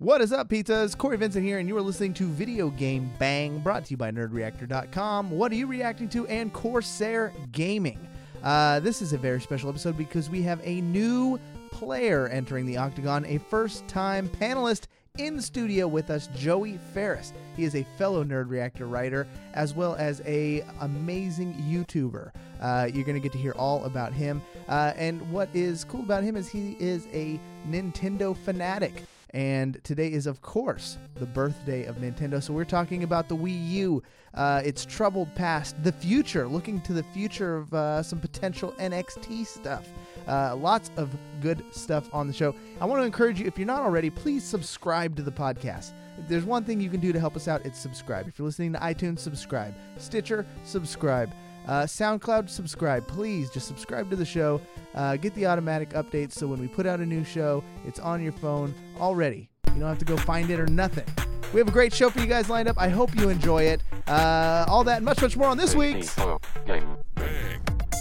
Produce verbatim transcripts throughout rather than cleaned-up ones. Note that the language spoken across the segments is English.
What is up, pizzas? Corey Vincent here, and you are listening to Video Game Bang, brought to you by Nerd Reactor dot com. What are you reacting to? And Corsair Gaming. Uh, this is a very special episode because we have a new player entering the Octagon, a first-time panelist in the studio with us, Joey Ferris. He is a fellow Nerd Reactor writer, as well as a amazing YouTuber. Uh, you're going to get to hear all about him. Uh, and what is cool about him is he is a Nintendo fanatic. And today is, of course, the birthday of Nintendo. So we're talking about the Wii U, uh, its troubled past, the future, looking to the future of uh, some potential N X T stuff. Uh, lots of good stuff on the show. I want to encourage you, if you're not already, please subscribe to the podcast. If there's one thing you can do to help us out, it's subscribe. If you're listening to iTunes, subscribe. Stitcher, subscribe. Uh, SoundCloud, subscribe. Please just subscribe to the show. Uh, get the automatic updates so when we put out a new show, it's on your phone already. You don't have to go find it or nothing. We have a great show for you guys lined up. I hope you enjoy it. Uh, all that and much, much more on this week's Game Bang.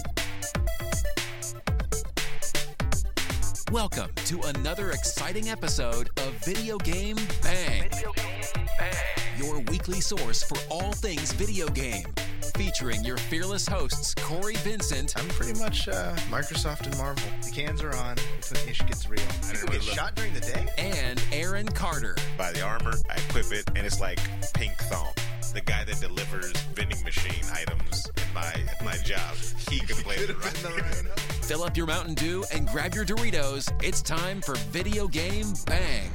Welcome to another exciting episode of Video Game Bang. Video Game Bang. Your weekly source for all things video game. Featuring your fearless hosts, Corey Vincent. I'm pretty much uh, Microsoft and Marvel. The cans are on. It's when the issue gets real. People get shot during the day? And Aaron Carter. Buy the armor, I equip it, and it's like pink thong. The guy that delivers vending machine items in my in my job, he could play the right. Fill up your Mountain Dew and grab your Doritos. It's time for Video Game Bang.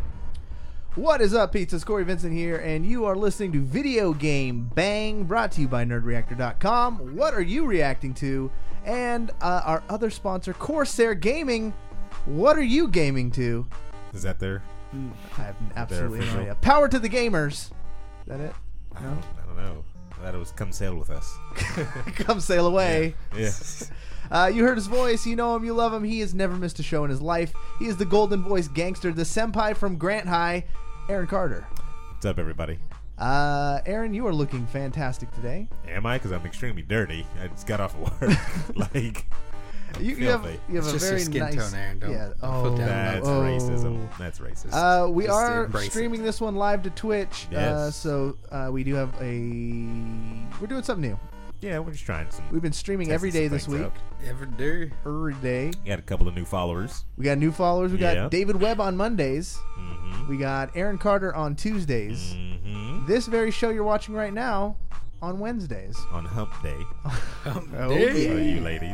What is up, pizzas? Corey Vincent here, and you are listening to Video Game Bang, brought to you by Nerd Reactor dot com. What are you reacting to? And uh, our other sponsor, Corsair Gaming. What are you gaming to? Is that there? I have absolutely no idea. Power to the gamers. Is that it? No? I don't, I don't know. I thought it was come sail with us. Come sail away. Yeah. Yes. Uh, you heard his voice. You know him. You love him. He has never missed a show in his life. He is the golden voice gangster, the senpai from Grant High, Aaron Carter. What's up, everybody? Uh, Aaron, you are looking fantastic today. Am I? Because I'm extremely dirty. I just got off of work. like, you, you have, you have it's a just very your skin nice. Tone, Aaron. Don't, yeah. don't Oh, put down that's oh. racism. That's racist. Uh, we Just are embrace streaming it. this one live to Twitch. Yes. Uh, so uh, we do have a. We're doing something new. yeah, we're just trying some. We've been streaming testing every day some this things week. out. Ever do? Every day. We got a couple of new followers. We got new followers. We got Yeah. David Webb on Mondays. Mm-hmm. We got Aaron Carter on Tuesdays. Mm-hmm. This very show you're watching right now on Wednesdays. On Hump Day. Oh, yeah. For you ladies.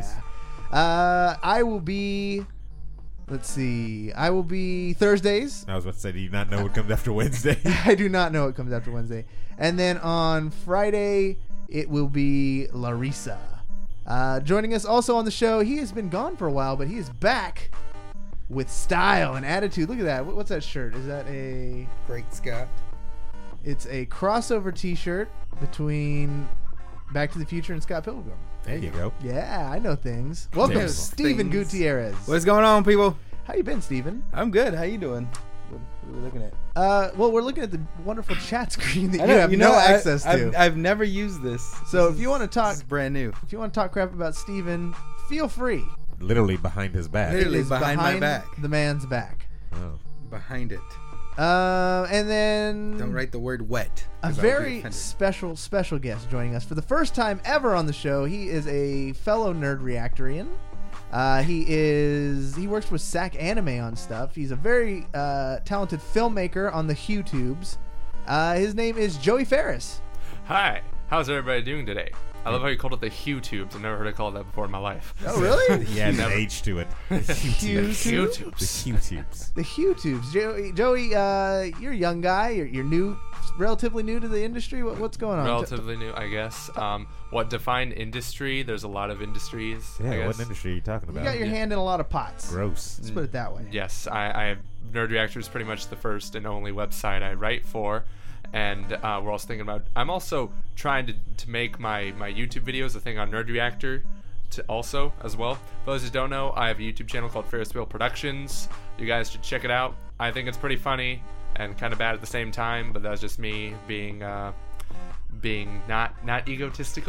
Uh, I will be. Let's see. I will be Thursdays. I was about to say, do you not know what comes after Wednesday? I do not know what comes after Wednesday. And then on Friday, it will be Larissa. Uh, joining us also on the show, he has been gone for a while, but he is back with style and attitude. Look at that. What- What's that shirt? Is that a... Great Scott. It's a crossover t-shirt between Back to the Future and Scott Pilgrim. There you go. Yeah, I know things. Welcome, There's Steven things. Gutierrez. What's going on, people? How you been, Steven? I'm good. How you doing? What, what are we looking at? Uh, well, we're looking at the wonderful chat screen that I you know- have you no know, I- access to. I've, I've never used this. So This if you is- want to talk, this is brand new. if you want to talk crap about Steven, feel free. Literally behind his back. Literally. It is behind my back. the man's back. Oh. Behind it. Uh, and then Don't write the word wet. a 'cause I'll be very offended. special, special guest joining us for the first time ever on the show. He is a fellow Nerd Reactorian. Uh, he is he works with S A C Anime on stuff. He's a very uh, talented filmmaker on the HuTubes. Uh, his name is Joey Ferris. Hi, how's everybody doing today? I love how you called it the HuTubes. I've never heard it called that before in my life. Oh, really? He had an Never. H to it. The HuTubes? HuTubes. The HuTubes. The HuTubes. Joey, Joey uh, you're a young guy. You're, you're new, relatively new to the industry. What, what's going on? Relatively new, I guess. Um, what defined industry? There's a lot of industries. I Yeah, guess. what industry are you talking You about? got your Yeah. hand in a lot of pots. Gross. Let's put it that way. Yes, I, I have Nerd Reactor is pretty much the first and only website I write for, and uh, we're also thinking about. I'm also trying to, to make my, my YouTube videos a thing on Nerd Reactor, to also as well. For those who don't know, I have a YouTube channel called Ferris Wheel Productions. You guys should check it out. I think it's pretty funny and kind of bad at the same time, but that's just me being uh, being not not egotistical.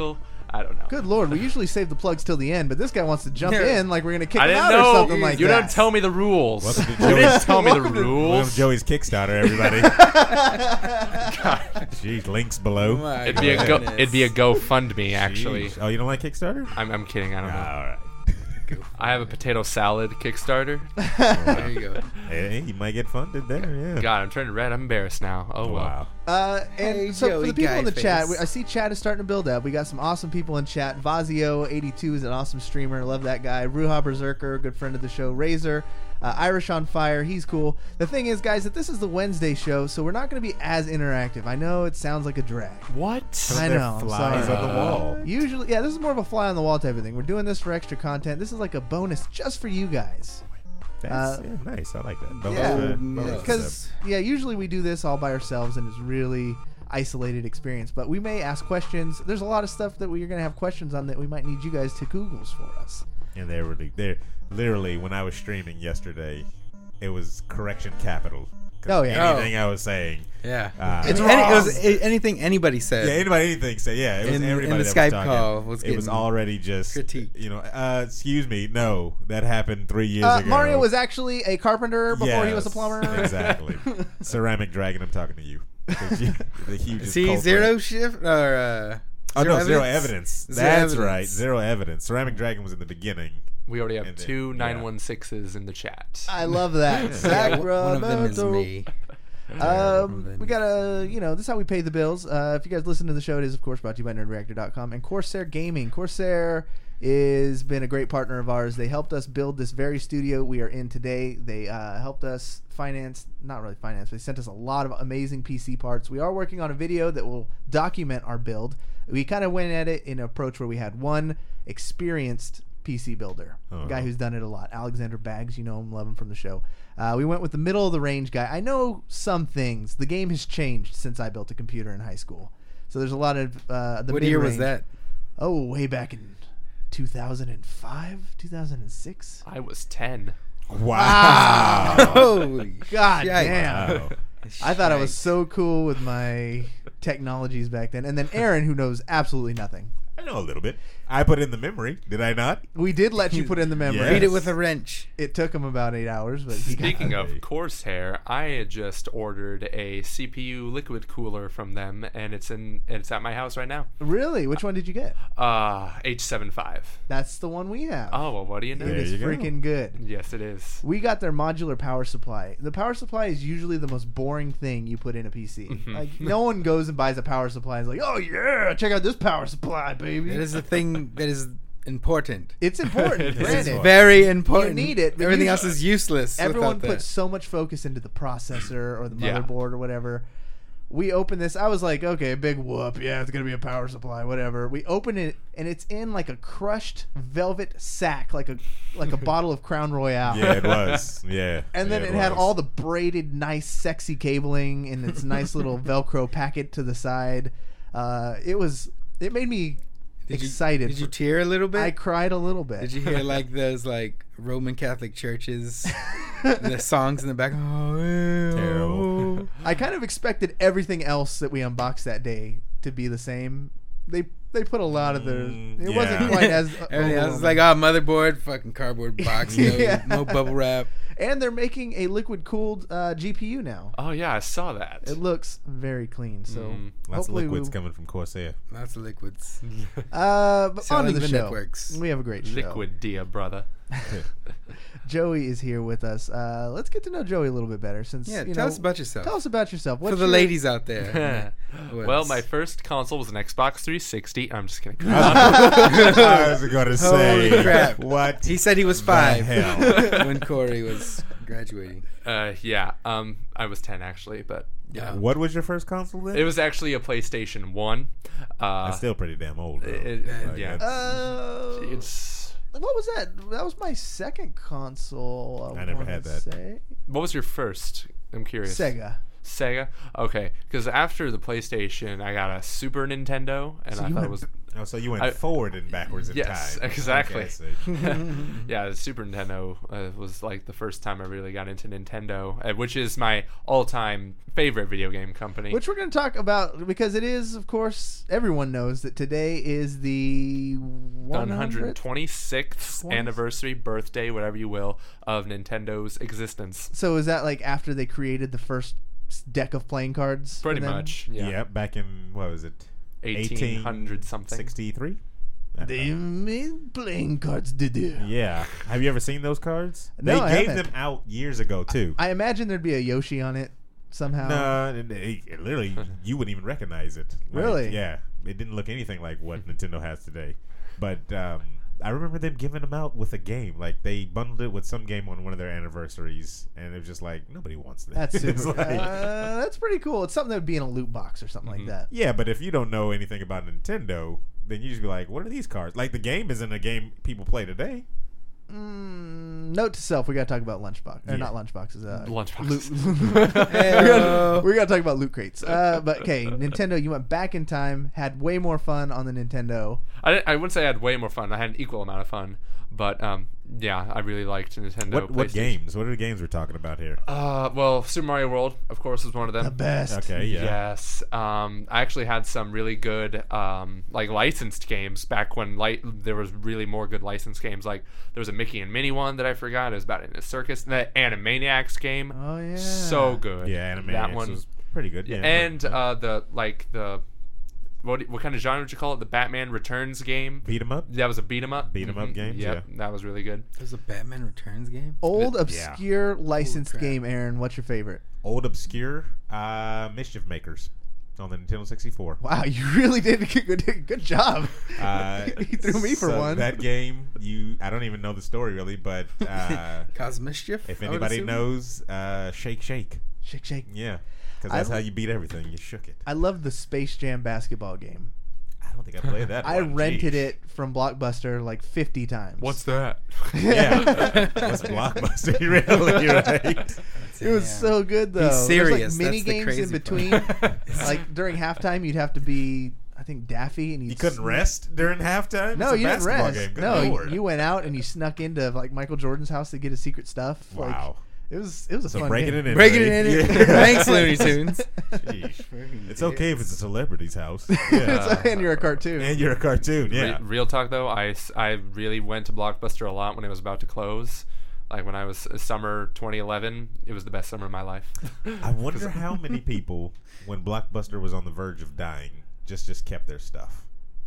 I don't know. Good lord, we usually save the plugs till the end, but this guy wants to jump Yeah. in like we're gonna kick I him didn't out know. or something like you that. don't tell me the rules. Welcome to You didn't Joey's- tell me the Welcome to rules. Joey's Kickstarter, everybody. Jeez, links below. My It'd be a go. goodness. It'd be a GoFundMe actually. Jeez. Oh, you don't like Kickstarter? I'm, I'm kidding. I don't know. All right. I have a potato salad Kickstarter. There you go. Hey, you might get funded there. Yeah. God, I'm turning red. I'm embarrassed now. Oh well. Wow. Uh, and Hey, so for Joey the people in the Guyface. chat, we, I see chat is starting to build up. We got some awesome people in chat. Vazio eighty-two is an awesome streamer. Love that guy. Ruha Berserker, good friend of the show. Razor, uh, Irish on Fire, he's cool. The thing is, guys, that this is the Wednesday show, so we're not going to be as interactive. I know it sounds like a drag. What? I They're know. I'm flies sorry. on the wall. Usually, yeah, this is more of a fly on the wall type of thing. We're doing this for extra content. This is like a bonus just for you guys. That's Uh, yeah, nice. I like that. Bonus yeah. for- Yeah. bonus Because yeah, usually we do this all by ourselves, and it's really isolated experience. But we may ask questions. There's a lot of stuff that we're gonna have questions on that we might need you guys to Googles for us. And they were they literally when I was streaming yesterday, it was correction capital. 'Cause Oh, yeah. anything I was saying. Yeah. Uh, It's Any- wrong. it was a- anything anybody said. Yeah, anybody anything say yeah. It was In- in everybody the that Skype was talking. call was it was getting already just critiqued. You know, uh, excuse me, no, that happened three years Uh, ago. Mario was actually a carpenter before he was a Yes, plumber. Exactly. Ceramic Dragon, I'm talking to you. 'Cause you- the hugest See, culprit. zero shift or uh, Oh no, zero evidence. Zero That's evidence. right, zero evidence. Ceramic Dragon was in the beginning. We already have And then- two yeah. nine one sixes in the chat. I love that. Yeah, one of them is Sacramento. me. Um, we gotta, you know, this is how we pay the bills. Uh, if you guys listen to the show, it is of course brought to you by nerd reactor dot com and Corsair Gaming. Corsair is been a great partner of ours. They helped us build this very studio we are in today. They uh, helped us finance, not really finance, but they sent us a lot of amazing P C parts. We are working on a video that will document our build. We kind of went at it in an approach where we had one experienced P C builder, Uh-huh. a guy who's done it a lot. Alexander Baggs, you know him, love him from the show. Uh, we went with the middle of the range guy. I know some things. The game has changed since I built a computer in high school, so there's a lot of uh, the What year was mid-range- that? Oh, way back in two thousand five, two thousand six. I was ten. Wow. Holy God shite. damn! Wow. I thought I was Shite. so cool with my technologies back then. And then Aaron, who knows absolutely nothing. I know a little bit. I put in the memory. Did I not? We did let you put in the memory. Yes. Beat it with a wrench. It took him about eight hours, but he got Speaking it. of Corsair, I had just ordered a C P U liquid cooler from them, and it's in it's at my house right now. Really? Which one did you get? Uh, H seventy-five. That's the one we have. Oh well, what do you know? It There is you go. freaking good. Yes, it is. We got their modular power supply. The power supply is usually the most boring thing you put in a P C. Mhm. Like no one goes and buys a power supply and is like, "Oh yeah, check out this power supply, baby." That is the thing that is important. It's important. It is granted. It's very important. You need it, but Everything you- else is useless. Everyone without puts that. so much focus into the processor or the Yeah. motherboard or whatever. We open this. I was like, okay, big whoop. Yeah, it's gonna be a power supply, whatever. We open it, and it's in like a crushed velvet sack, like a like a bottle of Crown Royale. Yeah, it was. Yeah. And then Yeah, it, had was. all the braided, nice, sexy cabling in its nice little Velcro packet to the side. Uh, it was. It made me Did you- excited. Did you for- tear a little bit? I cried a little bit. Did you hear like those like Roman Catholic churches, the songs in the back? Oh, yeah, Terrible. oh. I kind of expected everything else that we unboxed that day to be the same. They they put a lot of the. Mm, It yeah. wasn't quite as. Everything else is overwhelming. like, oh, motherboard, fucking cardboard box, no, Yeah. no bubble wrap. And they're making a liquid cooled uh, G P U now. Oh yeah, I saw that. It looks very clean. So Mm. Lots of hopefully liquids we, coming from Corsair. Lots of liquids. Uh, but on to Selling the the show. networks. We have a great show. Liquid dia, brother. Joey is here with us. Uh, let's get to know Joey a little bit better. Since Yeah, you tell know, us about yourself. Tell us about yourself. What's For the your- ladies out there. Well, my first console was an Xbox three sixty. I'm just kidding. I was going to say. Holy crap. What? He said he was the five hell? when Corey was graduating. uh, yeah, um, I was ten actually, but yeah, What was your first console then? it was actually a PlayStation One. Uh, That's still pretty damn old. Though. it- Like, yeah, that's- Uh, it's. what was that? That was my second console. I, I never wanna had that. Say. What was your first? I'm curious. Sega. Sega. Okay, because after the PlayStation, I got a Super Nintendo, and So I you thought went it was Oh, so you went I- forward and backwards in Yes, time. exactly. Okay, I see. Yeah, the Super Nintendo uh, was like the first time I really got into Nintendo, uh, which is my all-time favorite video game company. Which we're going to talk about because it is, of course, everyone knows that today is the one hundred hundredth. twenty-sixth twenty anniversary, birthday, whatever you will, of Nintendo's existence. So is that like after they created the first s- deck of playing cards? Pretty and then much, yeah. Yeah, back in, what was it? eighteen hundred something. sixty-three? They made playing cards, did they? Yeah. Have you ever seen those cards? No, they I gave haven't. them out years ago, too. I imagine there'd be a Yoshi on it somehow. No, and it, it literally, you wouldn't even recognize it. Like, Really? Yeah. It didn't look anything like what Nintendo has today. But um, I remember them giving them out with a game. Like, they bundled it with some game on one of their anniversaries, and it was just like, nobody wants this. That's It's super. like- uh, that's pretty cool. It's something that would be in a loot box or something like that. yeah, but if you don't know anything about Nintendo, then you just be like, what are these cards? Like, the game isn't a game people play today. Mm, note to self: we got to talk about lunchbox. Or Yeah. not lunchboxes. Uh, Lunchboxes. Loot. Heyo. we got to talk about loot crates. Uh, but okay, Nintendo. You went back in time, had way more fun on the Nintendo. I, didn't- I wouldn't say I had way more fun. I had an equal amount of fun. But um, yeah, I really liked Nintendo. What, what PlayStation. games? What are the games we're talking about here? Uh, well, Super Mario World, of course, was one of them. The best. Okay, yeah. Yes. Um, I actually had some really good um, like licensed games back when li- there was really more good licensed games. Like there was a Mickey and Minnie one that I forgot. It was about in a circus. And the Animaniacs game. Oh yeah. So good. Yeah, Animaniacs That one. was pretty good. Yeah, and but- uh, the like the what what kind of genre would you call it? The Batman Returns game. beat 'em up. That was a beat 'em up. Beat 'em up Mhm. games, Yep, yeah. that was really good. There's a Batman Returns game. Old Yeah. obscure licensed crap. game. Aaron, what's your favorite? Old obscure uh, Mischief Makers on the Nintendo sixty-four. Wow, you really did a good, good job. Uh, you threw me for so one. That game, you I don't even know the story really, but uh, Cause mischief. if I would anybody assume? knows, uh, Shake Shake. Shake, shake. Yeah, because I that's l- how you beat everything. You shook it. I love the Space Jam basketball game. I don't think I played that. I one. rented Jeez. it from Blockbuster like fifty times. What's that? Yeah, that's Blockbuster. Really, you're right. It was Damn. so good though. He's There's serious. like mini That's the games crazy in part. between. Like during halftime, you'd have to be, I think, Daffy, and You you'd couldn't sn- rest during halftime. No, It's a you didn't basketball rest. Game. Good No, Lord. you went out and you snuck into like Michael Jordan's house to get his secret stuff. Like, Wow. it was it was a So fun breaking game. it in. Breaking right? it in. Yeah. Thanks, Looney Tunes. Sheesh. It's okay if it's a celebrity's house. It's- Yeah. and you're a cartoon. And you're a cartoon, yeah. Re- real talk though, I, s- I really went to Blockbuster a lot when it was about to close. Like when I was uh, summer twenty eleven, it was the best summer of my life. I wonder how many people, when Blockbuster was on the verge of dying, just just kept their stuff.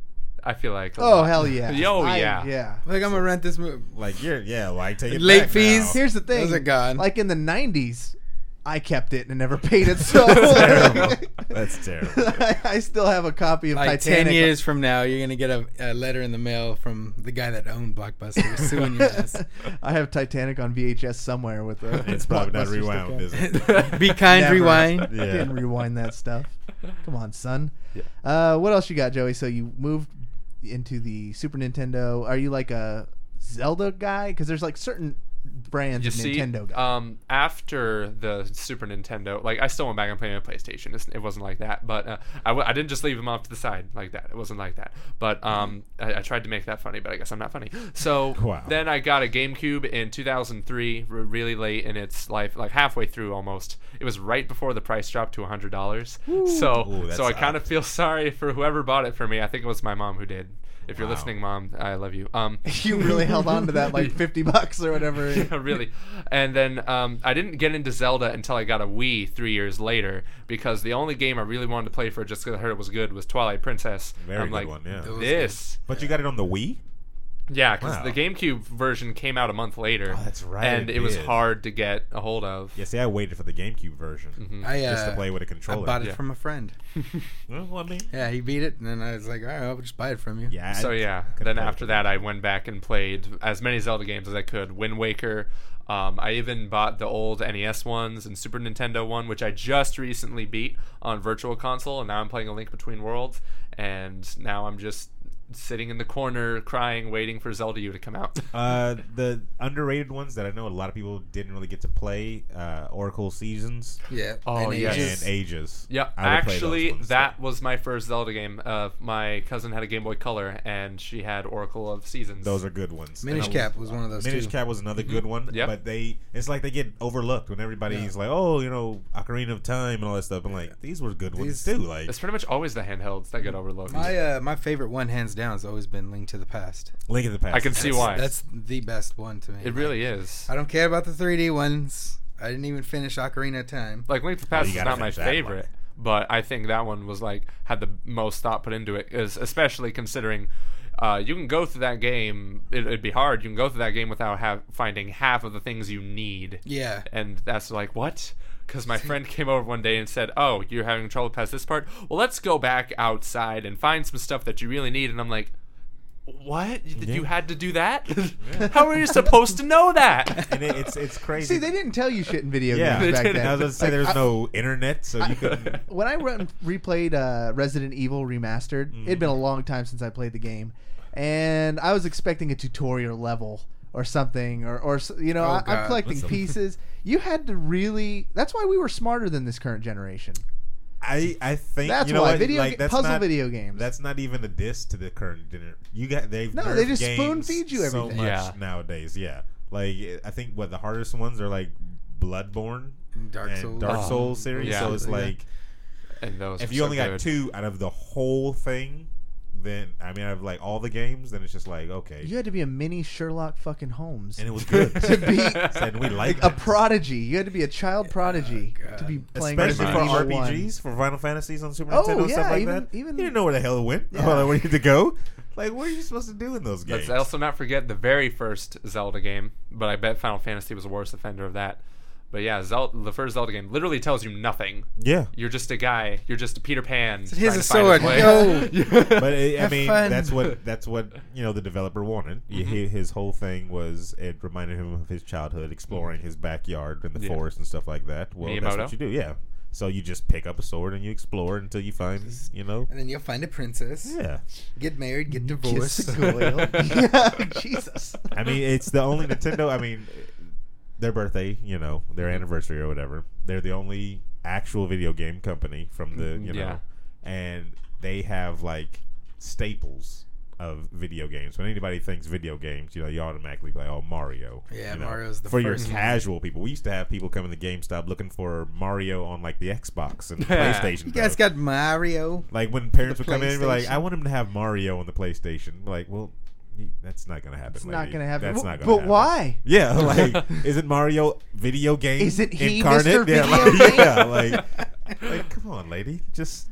I feel like. a Oh lot. hell yeah! Yo, I- yeah. yeah. Like I'm gonna rent this movie. Like you're, yeah, like take it Late back fees. now. Here's the thing. Those are gone. Like in the nineties, I kept it and never paid it. So terrible. That's terrible. I, I still have a copy of Like Titanic. ten years from now, you're gonna get a, a letter in the mail from the guy that owned Blockbuster suing your ass. I have Titanic on V H S somewhere with a. It's probably not Blockbuster rewound, sticker. is it? Be kind, Never. rewind. I Yeah. didn't rewind that stuff. Come on, son. Yeah. Uh, what else you got, Joey? So you moved into the Super Nintendo. Are you like a Zelda guy? Because there's like certain brands You of see, Nintendo guys. um, after the Super Nintendo, like I still went back and played on PlayStation. It's, it wasn't like that, but uh, I, w- I didn't just leave them off to the side like that. It wasn't like that. But um, I, I tried to make that funny, but I guess I'm not funny. So Wow. then I got a GameCube in two thousand three, r- really late in its life, like halfway through almost. It was right before the price dropped to one hundred dollars. So Ooh, that so I kind of sucked. feel sorry for whoever bought it for me. I think it was my mom who did. If you're Wow. listening, Mom, I love you. Um, You really held on to that like fifty bucks or whatever. yeah, really. And then um, I didn't get into Zelda until I got a Wii three years later because the only game I really wanted to play for just because I heard it was good was Twilight Princess. Very I'm good like, one, yeah. Those this. But you got it on the Wii? Yeah, because Wow. the GameCube version came out a month later. Oh, that's right, And it it, was did. hard to get a hold of. Yeah, see, I waited for the GameCube version Mm-hmm. I, uh, just to play with a I controller. bought it Yeah. from a friend. Well, I mean, Yeah, he beat it, and then I was like, all right, I'll just buy it from you. yeah. I- So yeah, I could've then played after it. that, I went back and played as many Zelda games as I could. Wind Waker. Um, I even bought the old N E S ones and Super Nintendo one, which I just recently beat on Virtual Console, and now I'm playing A Link Between Worlds. And now I'm just sitting in the corner crying, waiting for Zelda U to come out. Uh, the underrated ones that I know a lot of people didn't really get to play, uh, Oracle Seasons Yeah. Oh, and yes. Ages. and Ages. Yeah, I would play those actually, ones. that was my first Zelda game. Uh, my cousin had a Game Boy Color, and she had Oracle of Seasons. Those are good ones. Minish And I Cap was one of those Minish too. Cap was another good one, Yep. but they it's like they get overlooked when everybody's like, oh, you know, Ocarina of Time and all that stuff. I'm like, these were good ones These- too. Like It's pretty much always the handhelds that get overlooked. My uh, my favorite one, hands down, has always been Link to the Past. Link in the Past. I can see That's- why. That's the best one to me. It really is. I don't care about the three D ones. I didn't even finish Ocarina of Time. Like Link to the Past you is gotta not my finish that favorite, but I think that one was like had the most thought put into it, is especially considering uh, you can go through that game. It, it'd be hard. You can go through that game without have, finding half of the things you need. Yeah. And that's like, what? Because my friend came over one day and said, oh, you're having trouble past this part? Well, let's go back outside and find some stuff that you really need. And I'm like, what? You- Yeah. You had to do that? How are you supposed to know that? And it, it's it's crazy. See, they didn't tell you shit in video yeah, games back didn't. then. I was gonna say Like, there's I- no internet, so you could. when I run, replayed uh, Resident Evil Remastered, Mm-hmm. it'd been a long time since I played the game, and I was expecting a tutorial level or something, or, or s- you know, Oh, I, I'm God. collecting Listen. pieces. You had to really. That's why we were smarter than this current generation. I I think That's you know why what? video like, ga- that's puzzle not, video games. That's not even a diss to the current dinner. You got they've No, nerfed they just games spoon-feed you so everything. much Yeah. nowadays. Yeah, like I think what the hardest ones are like Bloodborne Dark and Souls. Dark Oh, Souls series. yeah. So it's Yeah. like And those if are you so only got good. two out of the whole thing, then I mean, out of like all the games, then it's just like okay, You had to be a mini Sherlock fucking Holmes and it was good. to be and we like a prodigy. You had to be a child prodigy God. to be playing Especially Resident for Evil one. R P Gs, for Final Fantasies on Super Oh, Nintendo, yeah, stuff like even- that. even- you didn't know where the hell it went. Yeah. Or like, where you had to go. Like, what are you supposed to do in those games? Let's also not forget the very first Zelda game, but I bet Final Fantasy was a worse offender of that. But yeah, Zelda, the first Zelda game literally tells you nothing. Yeah. You're just a guy. You're just a Peter Pan. So here's trying a to find sword. his way. Go. But it, I Have mean, fun. that's what that's what you know the developer wanted. He- he- his whole thing was it reminded him of his childhood, exploring his backyard and the Yeah. forest and stuff like that. Well, that's Miyamoto? what you do. Yeah. So you just pick up a sword and you explore until you find, you know. And then you'll find a princess. Yeah. Get married. Get Kiss divorced. the goyle. Yeah, Jesus. I mean, it's the only Nintendo. I mean, their birthday, you know, their Mm-hmm. anniversary or whatever. They're the only actual video game company from the, you know, Yeah. and they have like staples of video games. When anybody thinks video games, you know, you automatically be like, oh, Mario. Yeah, you know. Mario's the for first your one. casual people. We used to have people coming to GameStop looking for Mario on like the Xbox and Yeah. PlayStation. You guys Pro. got Mario. Like when parents The would come in and be like, PlayStation. I want him to have Mario on the PlayStation. Like, well, you- that's not going to happen. It's lady. not going to happen. That's But- not going to but happen. why? Yeah, like, isn't Mario video game Isn't he incarnate? Mister Yeah, Video like, Game? yeah, like, like, come on, lady, just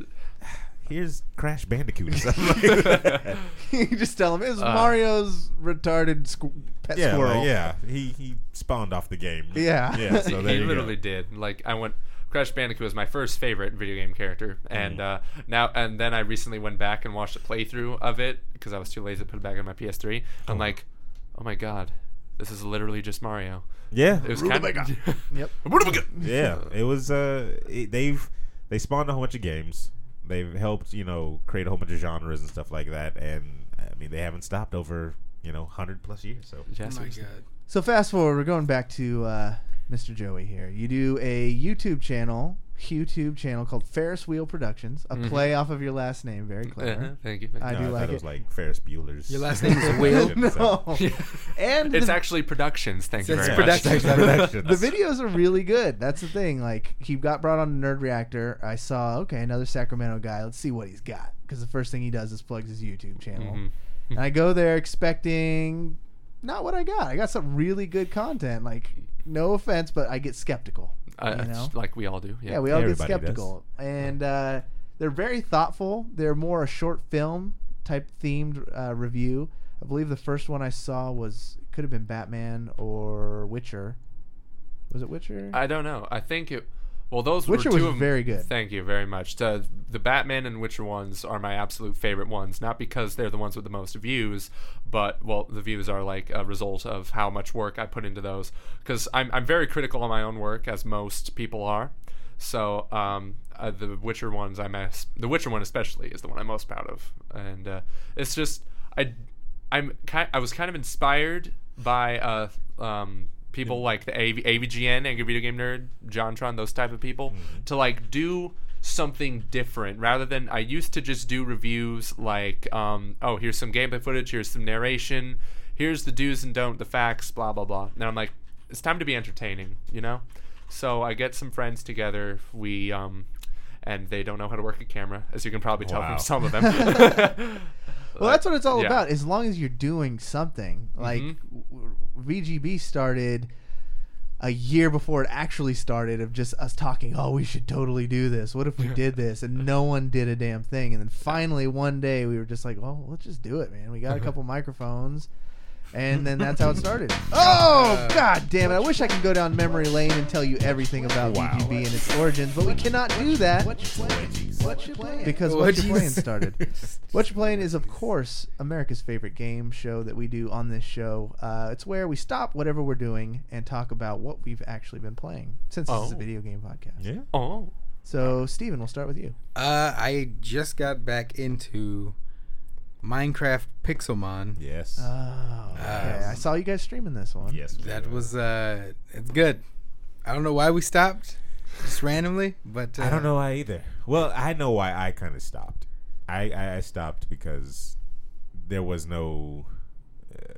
here's Crash Bandicoot or something like that. You just tell him it was Uh. Mario's retarded squ- pet Yeah, squirrel. like, yeah, he he spawned off the game. Yeah. yeah. So there he you literally go. did. Like I went. Crash Bandicoot was my first favorite video game character, and uh, now and then I recently went back and watched a playthrough of it because I was too lazy to put it back on my P S three. I'm like, oh my god, this is literally just Mario. Yeah, It was kind of Yep. yeah. It was. Uh, it, they've they spawned a whole bunch of games. They've helped you know create a whole bunch of genres and stuff like that. And I mean, they haven't stopped over you know hundred plus years. So Yeah, Oh my seriously. god. So fast forward, we're going back to uh, Mister Joey here. You do a YouTube channel, YouTube channel called Ferris Wheel Productions, a Mhm. play off of your last name. Very Uh-huh, clever. thank you. Thank I you. do No, like thought it. it was like Ferris Bueller's. Your last name is Wheel? No. And It's the, actually Productions. Thank you It's very much. Productions. the videos are really good. That's the thing. Like, he got brought on Nerd Reactor. I saw, okay, another Sacramento guy. Let's see what he's got. Because the first thing he does is plugs his YouTube channel. Mhm. And I go there expecting not what I got. I got some really good content. Like, no offense, but I get skeptical. Uh, you know? like we all do. Yeah. Yeah, we all get Everybody does. skeptical. And uh, they're very thoughtful. They're more a short film type themed uh, review. I believe the first one I saw was, could have been Batman or Witcher. Was it Witcher? I don't know. I think it. Well, those Witcher were two was of very good. Thank you very much. The, the Batman and Witcher ones are my absolute favorite ones. Not because they're the ones with the most views, but well, the views are like a result of how much work I put into those. Because I'm I'm very critical on my own work, as most people are. So um, uh, the Witcher ones, I'm as, the Witcher one especially is the one I'm most proud of, and uh, it's just I, I'm kind. I was kind of inspired by uh um people like the A V, A V G N, Angry Video Game Nerd, JonTron, those type of people, mm-hmm. to like do something different rather than I used to just do reviews like um oh here's some gameplay footage, here's some narration, here's the do's and don't, the facts, blah blah blah. And I'm like, it's time to be entertaining, you know. So I get some friends together. We um. And they don't know how to work a camera, as you can probably tell Wow. from some of them. Well, that's what it's all Yeah. about. As long as you're doing something. Like, Mhm. w- V G B started a year before it actually started, of just us talking, oh, we should totally do this. What if we did this? And no one did a damn thing. And then finally one day we were just like, well, let's just do it, man. We got a couple microphones. And then that's how it started. Oh, god damn it. I wish I could go down memory lane and tell you everything about Wow. V G B and its origins, but we cannot do that because What You Playing started. What You Playing is, of course, America's favorite game show that we do on this show. Uh, it's where we stop whatever we're doing and talk about what we've actually been playing, since this is a Oh. video game podcast. Yeah. Oh. So, Steven, we'll start with you. Uh, I just got back into Minecraft Pixelmon. Yes. Oh, okay. I saw you guys streaming this one. yes. That was uh, it's good. I don't know why we stopped, just randomly, but uh, I don't know why either. Well, I know why I kind of stopped. I, I I stopped because there was no uh,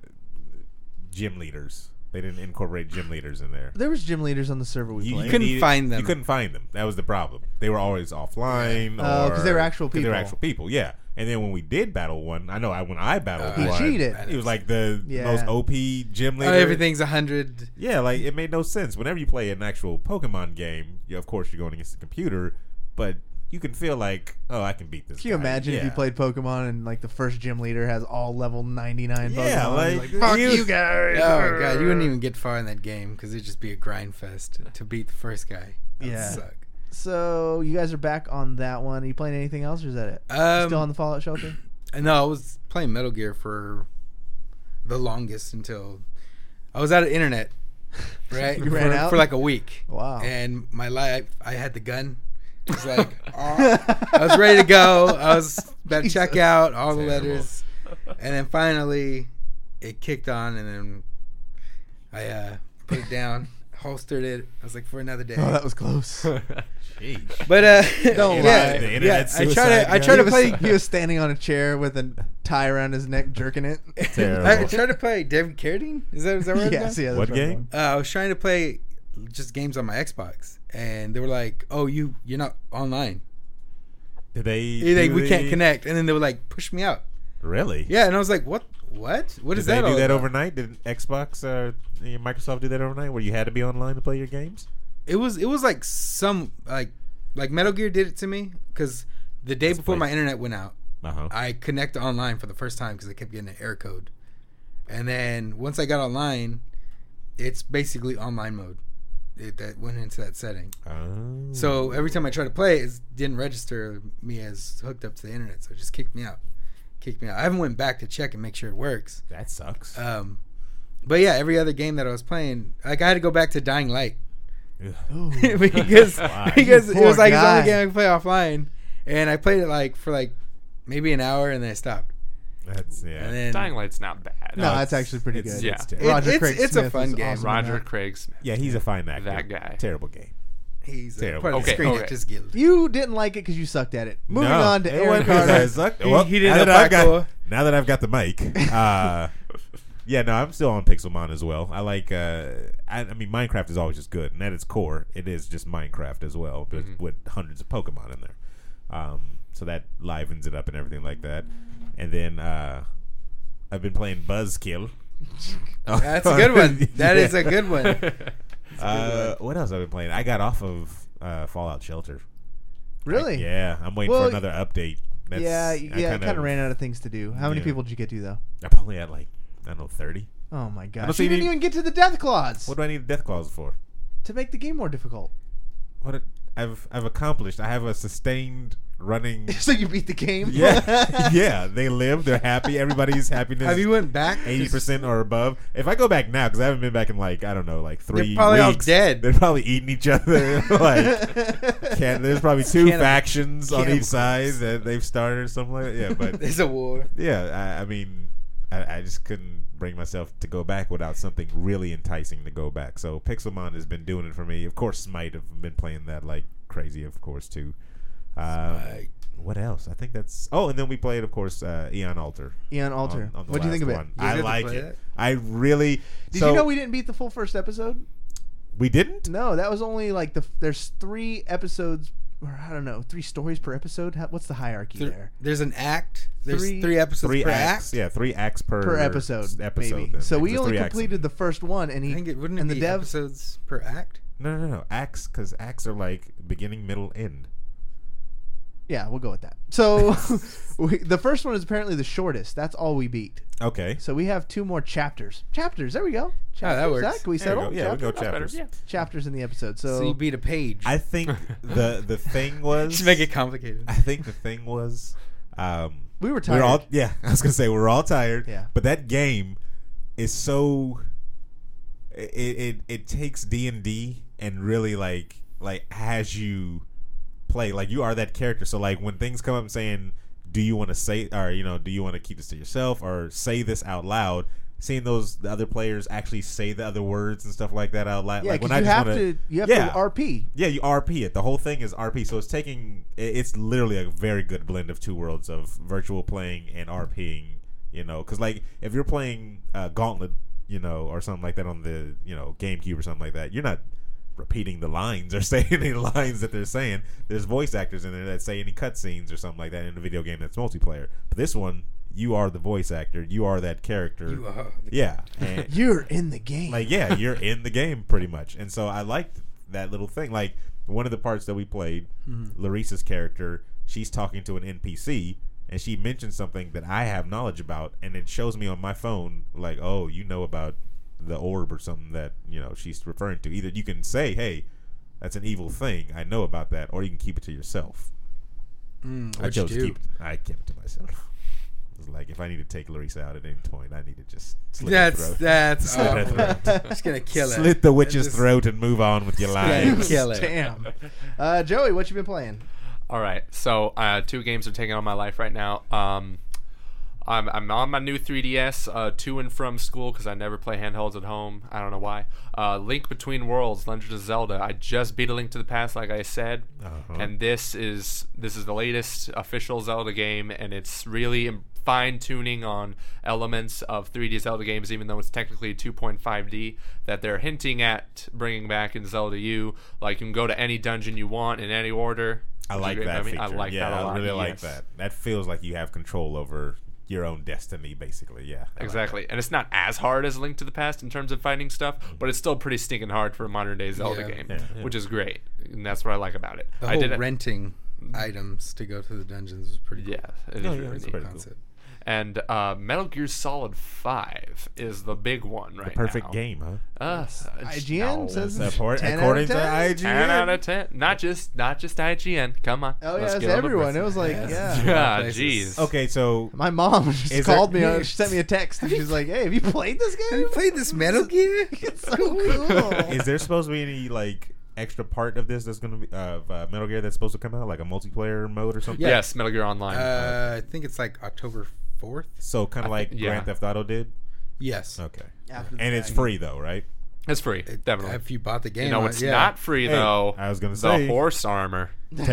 gym leaders. They didn't incorporate gym leaders in there. There was gym leaders on the server we You, played. you couldn't needed- find them. You couldn't find them. That was the problem. They were always offline. Oh, 'cause they were actual 'cause They were people. actual people. Yeah. And then when we did battle one, I know I when I battled Uh, He one, cheated. it was like the Yeah. most O P gym Oh, leader. everything's a hundred. Yeah, like it made no sense. Whenever you play an actual Pokemon game, you, of course you're going against the computer, but you can feel like, oh, I can beat this. Can you guy. imagine if you Yeah. played Pokemon and like the first gym leader has all level ninety-nine Yeah, Pokemon? like, Like, fuck you- you, guys. Oh god, you wouldn't even get far in that game because it'd just be a grind fest to beat the first guy. That would Yeah. suck. So you guys are back on that one. Are you playing anything else, or is that it? Um, Still on the Fallout Shelter? No, I was playing Metal Gear for the longest until I was out of internet. Right, You for, ran out? for like a week. Wow. And my life, I had the gun. It was like, oh, I was ready to go. I was about to check out all the Terrible. letters, and then finally, it kicked on, and then I uh, put it down, holstered it. I was like, for another day. Oh, that was close. Jeez. But uh, Don't yeah, lie. The yeah. internet I try suicide to, I gun. try he, to was, play. he was standing on a chair with a tie around his neck, jerking it. Terrible. I tried to play David Carradine. Is that is that right? Yes, yeah. that's What right. game? Uh, I was trying to play just games on my Xbox, and they were like, "Oh, you you're not online. Did they? They, do we can't they- connect." And then they would like push me out. Really? Yeah, and I was like, "What? What? What Did is they that?" do all that about? overnight? Did Xbox or Microsoft do that overnight, where you had to be online to play your games? It was it was like some like like Metal Gear did it to me because the day Let's before play. my internet went out, Uh huh. I connected online for the first time because I kept getting an error code, and then once I got online, it's basically online mode. It, that went into that setting. Oh. So every time I tried to play, it didn't register me as hooked up to the internet, so it just kicked me out. Kicked me out. I haven't went back to check and make sure it works. that sucks. Um, but yeah, every other game that I was playing, like I had to go back to Dying Light Ugh. because Why? because it Poor was like guy. it's the only game I could play offline, and I played it like for like maybe an hour, and then I stopped. That's yeah. And then Dying Light's not bad. No, that's actually pretty it's- good. Yeah. it's It- terrible. Roger it's- Craig it's a Smith fun is game. awesome in Roger that. Craig Smith. Yeah, he's a fine actor. That guy. Terrible game. he's uh, Terrible. part of the Okay, Screen okay. Actors Guild. You didn't like it because you sucked at it. Moving No, on to it Aaron wasn't 'cause I Carter. sucked. He- Well, he didn't now that know I've got parkour. now that I've got the mic. Uh, yeah, no, I'm still on Pixelmon as well. I like. Uh, I, I mean, Minecraft is always just good, and at its core, it is just Minecraft as well, but Mhm. with hundreds of Pokemon in there. Um, so that livens it up and everything like that. And then uh, I've been playing Buzzkill. That's a good one. That is a good one. Uh, what else have I been playing? I got off of uh, Fallout Shelter. Really? Yeah, I'm waiting Well, for another update. That's, yeah, I yeah. Kind kinda- of ran out of things to do. How many Yeah. people did you get to though? I'm only at like I don't know thirty. Oh my don't gosh! see You didn't any- even get to the death clause What do I need a death clause for? to make the game more difficult. What it, I've I've accomplished. I have a sustained running. So you beat the game? Yeah, yeah. They live. They're happy. Everybody's happiness. Have you went back? Eighty percent or above. If I go back now, because I haven't been back in like I don't know, like three. They're probably all weeks, dead. They're probably eating each other. Like, can, there's probably two Cannibal- factions on cannibal each side corpse. that they've started or something like that. Yeah, but There's a war. yeah, I, I mean, I, I just couldn't bring myself to go back without something really enticing to go back. So Pixelmon has been doing it for me. Of course, Smite have been playing that like crazy, of course, too. Um, Smite. What else? I think that's. Oh, and then we played, of course, uh, Eon Alter. Eon Alter. on- on the What do you think of last it? one. You I get to like play it. it? I really. Did so, you know we didn't beat the full first episode? we didn't? No, that was only like the. There's three episodes, or I don't know, three stories per episode. How, what's the hierarchy There- there? There's an act. There's Three- three, episodes Three per acts. act. Yeah, three acts per Per episode, episode. maybe. then. So we There's only three acts in completed it. the first one, and he I think it wouldn't and it the be devs. episodes per act. No, no, no. Acts, because acts are like beginning, middle, end. Yeah, we'll go with that. So we, the first one is apparently the shortest. That's all we beat. Okay. So we have two more chapters. Chapters. There we go. Chapters. that works. Zach, can we There we settle? go. Yeah, we go Chapters? chapters. Yeah. Chapters in the episode. So, So, you beat a page. I think the the thing was. Just make it complicated. I think the thing was. Um, we were we're tired. all yeah. I was gonna say we're all tired. Yeah. But that game is so. It it, it takes D and D and really like like has you play like you are that character. So like when things come up saying, do you want to say or you know do you want to keep this to yourself or say this out loud? Seeing those the other players actually say the other words and stuff like that out loud. yeah, like because when I you just have wanna, to. You have yeah. to R P. Yeah, you R P it. The whole thing is R P. So it's taking. it- It's literally a very good blend of two worlds of virtual playing and RPing. You know, because like if you're playing uh, Gauntlet, you know, or something like that on the you know GameCube or something like that, you're not repeating the lines or saying any lines that they're saying. There's voice actors in there that say any cutscenes or something like that in a video game that's multiplayer. But this one, you are the voice actor. You are that character. You are the yeah. And You're in the game. like yeah, you're in the game pretty much. And so I liked that little thing. Like one of the parts that we played, Larissa's character, she's talking to an N P C and she mentioned something that I have knowledge about, and it shows me on my phone like, oh, you know about the orb or something that you know she's referring to. Either you can say, hey, that's an evil thing, I know about that, or you can keep it to yourself. Mm, I what'd you chose to do? keep it. I kept it to myself. It's like if I need to take Larissa out at any point, I need to just slit That's her throat. that's Slit her awful. throat. Just gonna kill it. Slit the witch's Just- throat and move on with your Yeah, lives. kill it. Damn. Uh, Joey, what you been playing? All right, so uh, two games are taking on my life right now. Um, I'm, I'm on my new three D S, uh, to and from school because I never play handhelds at home. I don't know why. Uh, Link Between Worlds, Legend of Zelda. I just beat A Link to the Past, like I said, Uh-huh. and this is this is the latest official Zelda game, and it's really fine tuning on elements of three D Zelda games, even though it's technically two point five D, that they're hinting at bringing back in Zelda U. Like you can go to any dungeon you want in any order. I which is like great. that I mean, feature. I like yeah, that a lot. I really like yes. that. That feels like you have control over your own destiny, basically. Yeah, I like Exactly, and it's not as hard as Link to the Past in terms of fighting stuff, but it's still pretty stinking hard for a modern day Zelda Yeah. game, Yeah, yeah. which is great, and that's what I like about it. The I whole did it. renting items to go to the dungeons was pretty cool. Yeah, it Oh, is yeah, really it's neat. pretty cool. Concept. And uh, Metal Gear Solid five is the big one right The perfect now. game, huh? Uh, I G N no. says That's appor- ten according out to of ten? I G N. ten out of ten. Not just not just I G N. Come on. Oh yeah, Let's it's get on the everyone. bus. It was like, Yes. yeah. Yeah, Places. jeez. Okay, so My mom just Is there- called me. uh, She sent me a text, and she's like, "Hey, have you played this game? Have you played this Metal Gear? It's so cool." is there supposed to be any like extra part of this that's going to be of uh, Metal Gear that's supposed to come out, like a multiplayer mode or something? Yes, Metal Gear Online. Uh, I think it's like October fourth. So kind I of like think- yeah. Grand Theft Auto did. Yes. Okay, After the and it's fact. free though, right? it's free, It- definitely. If you bought the game, You know, uh, it's yeah. not free Hey, though. I was gonna the say horse armor.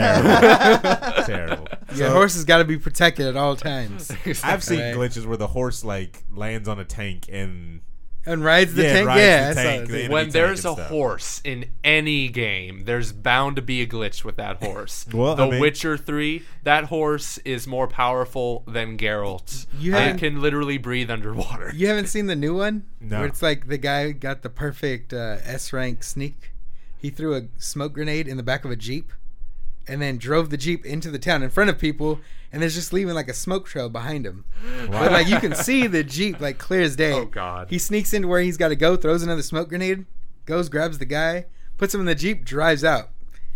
terrible, terrible. Your So, horse has got to be protected at all times. I've seen Right. glitches where the horse like lands on a tank and And rides the Yeah, tank. rides yeah, the I saw tank. it. The enemy When tank there's and a stuff. horse in any game, there's bound to be a glitch with that horse. Well, The I mean- Witcher three, that horse is more powerful than Geralt. You It haven't- can literally breathe underwater. You haven't seen the new one? No. Where it's like the guy got the perfect uh, S rank sneak. He threw a smoke grenade in the back of a Jeep and then drove the Jeep into the town in front of people, and there's just leaving like a smoke trail behind him. But like you can see the Jeep like clear as day. Oh, God. He sneaks into where he's got to go, throws another smoke grenade, goes, grabs the guy, puts him in the Jeep, drives out.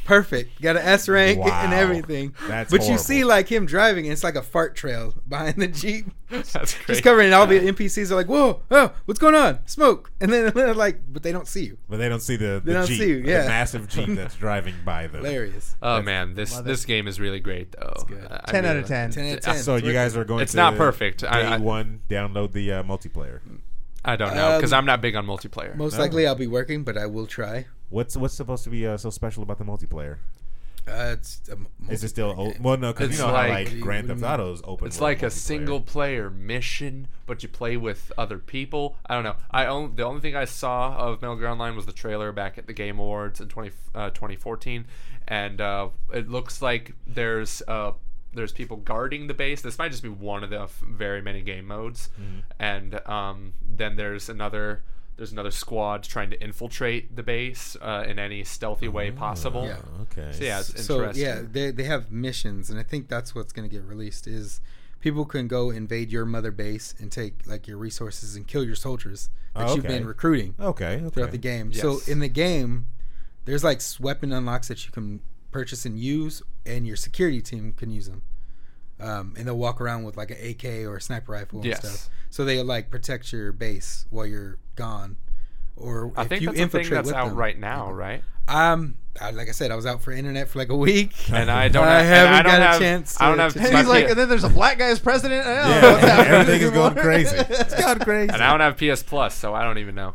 perfect. Got an S rank Wow. and everything. That's but you horrible. see like him driving, and it's like a fart trail behind the Jeep. That's great. Just covering, and all the N P Cs are like, "Whoa, oh, what's going on? Smoke!" And then they're like, but they don't see you. But they don't see the, They the don't Jeep, see you, yeah. the massive Jeep that's driving by them. Hilarious. Oh man, this love this it. game is really great though. good. I- I ten out really of ten. ten out of Uh, ten. So It's you worth guys it. are going It's to not perfect. Day I- I- one, download the uh, multiplayer. I don't know because Um, I'm not big on multiplayer. Most No. likely, I'll be working, but I will try. What's what's supposed to be uh, so special about the multiplayer? Uh, it's a Is it still multiplayer o- game. well? No, because It's you know like- how like What do you- Grand what do Theft you mean? Auto's open. It's world like a multiplayer. single player mission, but you play with other people. I don't know. I own, the only thing I saw of Metal Gear Online was the trailer back at the Game Awards in twenty, uh, twenty fourteen, and uh, it looks like there's uh, there's people guarding the base. This might just be one of the f- very many game modes, Mm-hmm. and um, then there's another. There's another squad trying to infiltrate the base uh, in any stealthy way possible. Yeah. Okay. So yeah, it's So interesting. yeah, they they have missions, and I think that's what's going to get released. Is people can go invade your mother base and take like your resources and kill your soldiers that Oh, you've okay. been recruiting Okay. Okay. throughout the game. Yes. So in the game, there's like s- weapon unlocks that you can purchase and use, and your security team can use them. Um, and they'll walk around with like an A K or a sniper rifle and Yes. stuff. So they like protect your base while you're gone. Or I if think you that's a thing infiltrate that's with out them. right now, right? Um, I, like I said, I was out for internet for like a week. And I don't. I have, haven't and I don't got a have, chance I don't to- have. to- And my he's like, P- and then there's a black guy as president. I don't know Yeah, what's happening everything is anymore. going crazy. It's going crazy. and I don't have P S Plus, so I don't even know.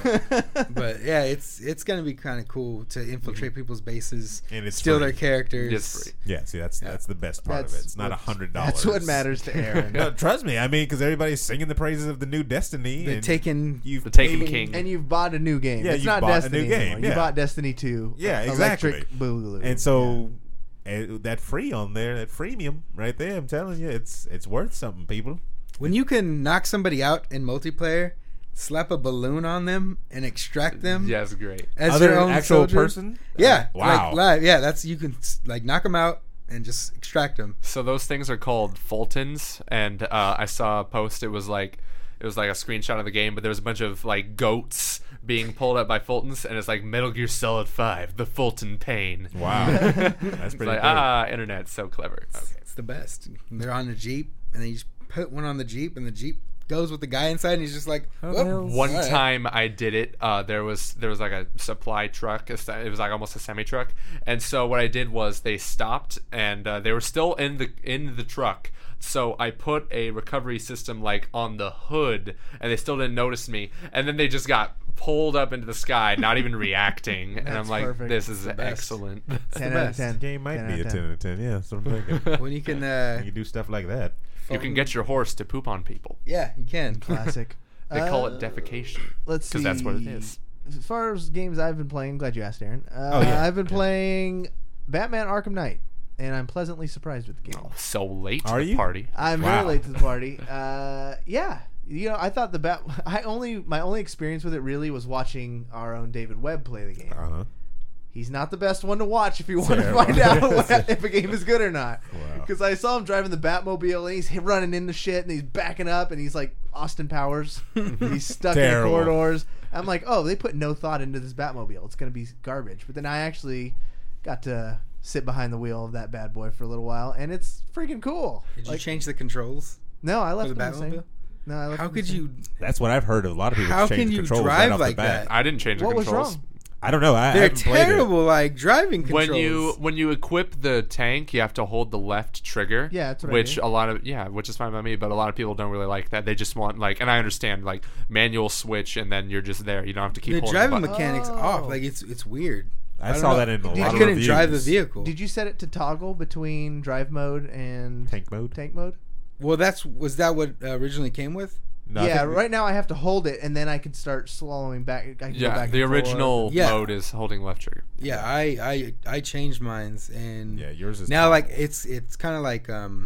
But yeah, it's it's gonna be kind of cool to infiltrate people's bases, And it's steal free. their characters. It's free. Yeah. See, that's that's the best part of That's it. It's not a what's- hundred dollars. That's what matters to Aaron. No, trust me. I mean, because everybody's singing the praises of the new Destiny. The and Taken- you've The Taken paid- King. And you've bought a new game. Yeah, it's you've not bought a Destiny new game, anymore. You yeah. bought Destiny two. Yeah, Electric exactly. Boogaloo. And so eh, that free on there, that freemium right there, I'm telling you, it's it's worth something, people. When you can knock somebody out in multiplayer, slap a balloon on them and extract them Yeah, it's great. as Other your own actual soldier. person? Yeah. Uh, wow. Like live. Yeah, that's you can like knock them out and just extract them. So those things are called Fultons, and uh, I saw a post. It was like it was like a screenshot of the game, but there was a bunch of like goats being pulled up by Fultons, and it's like Metal Gear Solid Five, the Fulton Pain. Wow. That's It's pretty like good. ah, internet, so clever. Okay. It's the best. They're on the Jeep and then you just put one on the Jeep and the Jeep goes with the guy inside and he's just like, the "Whoop, hell? One all right." time I did it. Uh, there was there was like a supply truck. It was like almost a semi truck. And so what I did was they stopped and uh, they were still in the in the truck. So I put a recovery system like on the hood, and they still didn't notice me. And then they just got pulled up into the sky, not even reacting. And I'm That's like, perfect. this is best. excellent. ten the out of best. ten. Game might ten be out a of ten out of ten. Yeah, that's what I'm thinking. When you can, uh, You can do stuff like that. You can get your horse to poop on people. yeah, you can. Classic. They call Uh, it defecation. Let's see. Because that's what it is. As far as games I've been playing, glad you asked, Aaron. Uh, Oh, yeah. I've been playing Batman Arkham Knight, and I'm pleasantly surprised with the game. Oh, so late to Are the you? party. I'm Wow. very late to the party. Uh, yeah, you know, I thought the bat. I only my only experience with it really was watching our own David Webb play the game. Uh huh. He's not the best one to watch if you want to Fair. find out what, if a game is good or not. Wow. Because I saw him driving the Batmobile and he's running into shit and he's backing up and he's like Austin Powers. He's stuck in the Terrible. corridors. I'm like, oh, they put no thought into this Batmobile. It's going to be garbage. But then I actually got to sit behind the wheel of that bad boy for a little while, and it's freaking cool. Did you Like, change the controls no, I left for the them the same. Batmobile? No, I left How them the could same. you? That's what I've heard of a lot of people. How change can the you controls drive right off like the bat. that? I didn't change the What was controls. wrong? I don't know. I They're haven't played it. terrible, like driving controls. When you when you equip the tank, you have to hold the left trigger. Yeah, that's what I which do. a lot of yeah, which is fine by me, but a lot of people don't really like that. They just want like, and I understand like manual switch, and then you're just there. You don't have to keep the holding driving the button. mechanics Oh. off, like it's it's weird. I don't saw know. that in a Did lot you of I couldn't reviews. drive the vehicle. Did you set it to toggle between drive mode and Tank mode? Tank mode? Well, that's was that what uh, originally came with? No, I yeah, think- right now I have to hold it and then I can start slowing back. I can go Yeah, back the and forth. original Yeah. mode is holding left trigger. Yeah, I I I changed mines, and Yeah, yours is now top. like it's it's kind of like um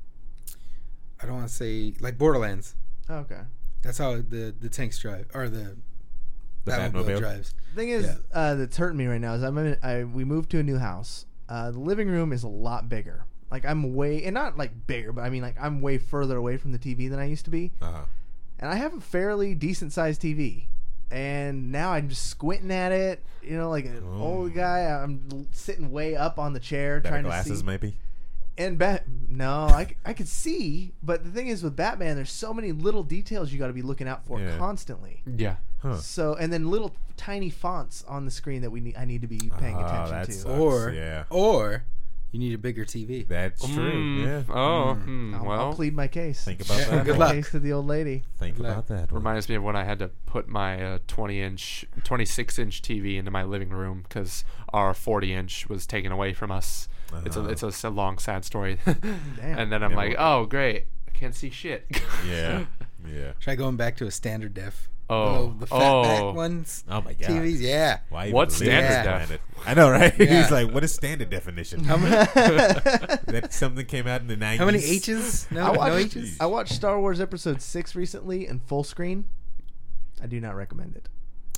I don't want to say like Borderlands. Oh, okay. That's how the the tanks drive or the The Batmobile Batmobile? drives. The thing is, Yeah. uh, that's hurting me right now is I'm in, I we moved to a new house. Uh, the living room is a lot bigger. Like I'm way and not like bigger, but I mean like I'm way further away from the T V than I used to be. Uh-huh. And I have a fairly decent sized T V. and now I'm just squinting at it. You know, like an Oh. old guy. I'm l- sitting way up on the chair Better trying glasses, to see. maybe. And Bat, no, I, c- I could see, but the thing is with Batman, there's so many little details you got to be looking out for Yeah. constantly. Yeah. Huh. So, and then little tiny fonts on the screen that we need, I need to be paying Oh, attention that to. sucks. Or yeah. or you need a bigger T V. That's true. Mm, Yeah. Oh, hmm, I'll, well. I'll plead my case. Think about Yeah, that. good one. luck. Case to the old lady. Think Good luck. about that. one. Reminds me of when I had to put my uh, twenty inch, twenty-six inch T V into my living room because our forty inch was taken away from us. It's a Uh-huh. it's a, s- a long sad story. Damn. And then I'm Yeah, like, well- oh great, I can't see shit. Yeah. Yeah. Try going back to a standard def. Oh. the fatback Oh. ones. Oh my god. T Vs, yeah. Why even What's live standard on this def? planet? I know, right? Yeah. He's like, what is standard definition? How many, that something came out in the nineties. how many H's? No, I no watched, H's. I watched Star Wars Episode six recently in full screen. I do not recommend it.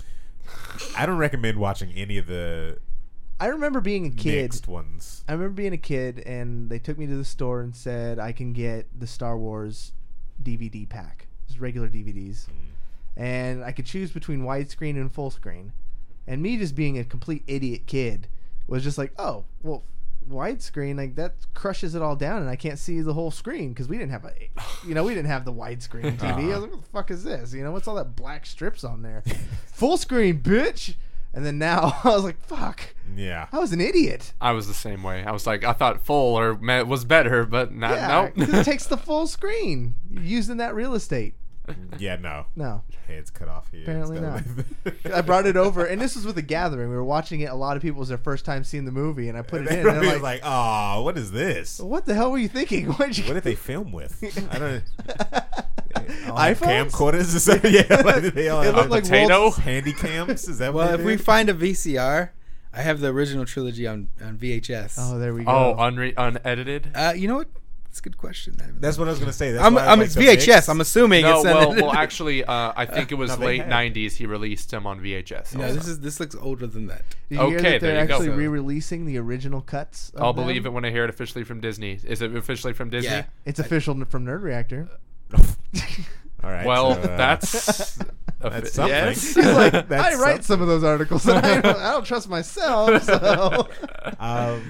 I don't recommend watching any of the I remember being a kid. mixed ones. I remember being a kid, and they took me to the store and said I can get the Star Wars D V D pack, just regular D V Ds, and I could choose between widescreen and full screen. And me, just being a complete idiot kid, was just like, oh, well, widescreen, like that crushes it all down, and I can't see the whole screen because we didn't have a, you know, we didn't have the widescreen T V. I was like, what the fuck is this? You know, what's all that black strips on there? Full screen, bitch. And then now I was like, fuck, Yeah. I was an idiot. I was the same way. I was like, I thought full or me- was better, but not. Yeah, 'cause nope. it takes the full screen. You're using that real estate. Yeah, no. No, Heads cut off here. Apparently It's I brought it over, and this was with a gathering. We were watching it. A lot of people, it was their first time seeing the movie, and I put it in. And Everybody they're was like, like, oh, what is this? "What the hell were you thinking? What'd you?" What did they film with? I don't. All have iPhones? camcorders or something. Yeah, like they all It have looked like potato? Walt's- handy cams. Is that Well, what if we find a V C R, I have the original trilogy on, on V H S. Oh, there we go. Oh, unre- unedited. Uh, you know what? That's a good question. That's what I was gonna say. That's I'm, why I I'm was it's like, V the H S. mix- I'm assuming No, it's well, unedited. well, actually, uh, I think it was No, they late had. nineties. He released them on V H S. no, also. this is this looks older than that. Did you hear okay, that they're there you go. actually So- re-releasing the original cuts? of I'll them? believe it when I hear it officially from Disney. Is it officially from Disney? Yeah. It's official from Nerd Reactor. All right. Well, so, uh, that's a that's fi- something. yes. He's like, That's I write some of those articles, and I don't, I don't trust myself. So, Um,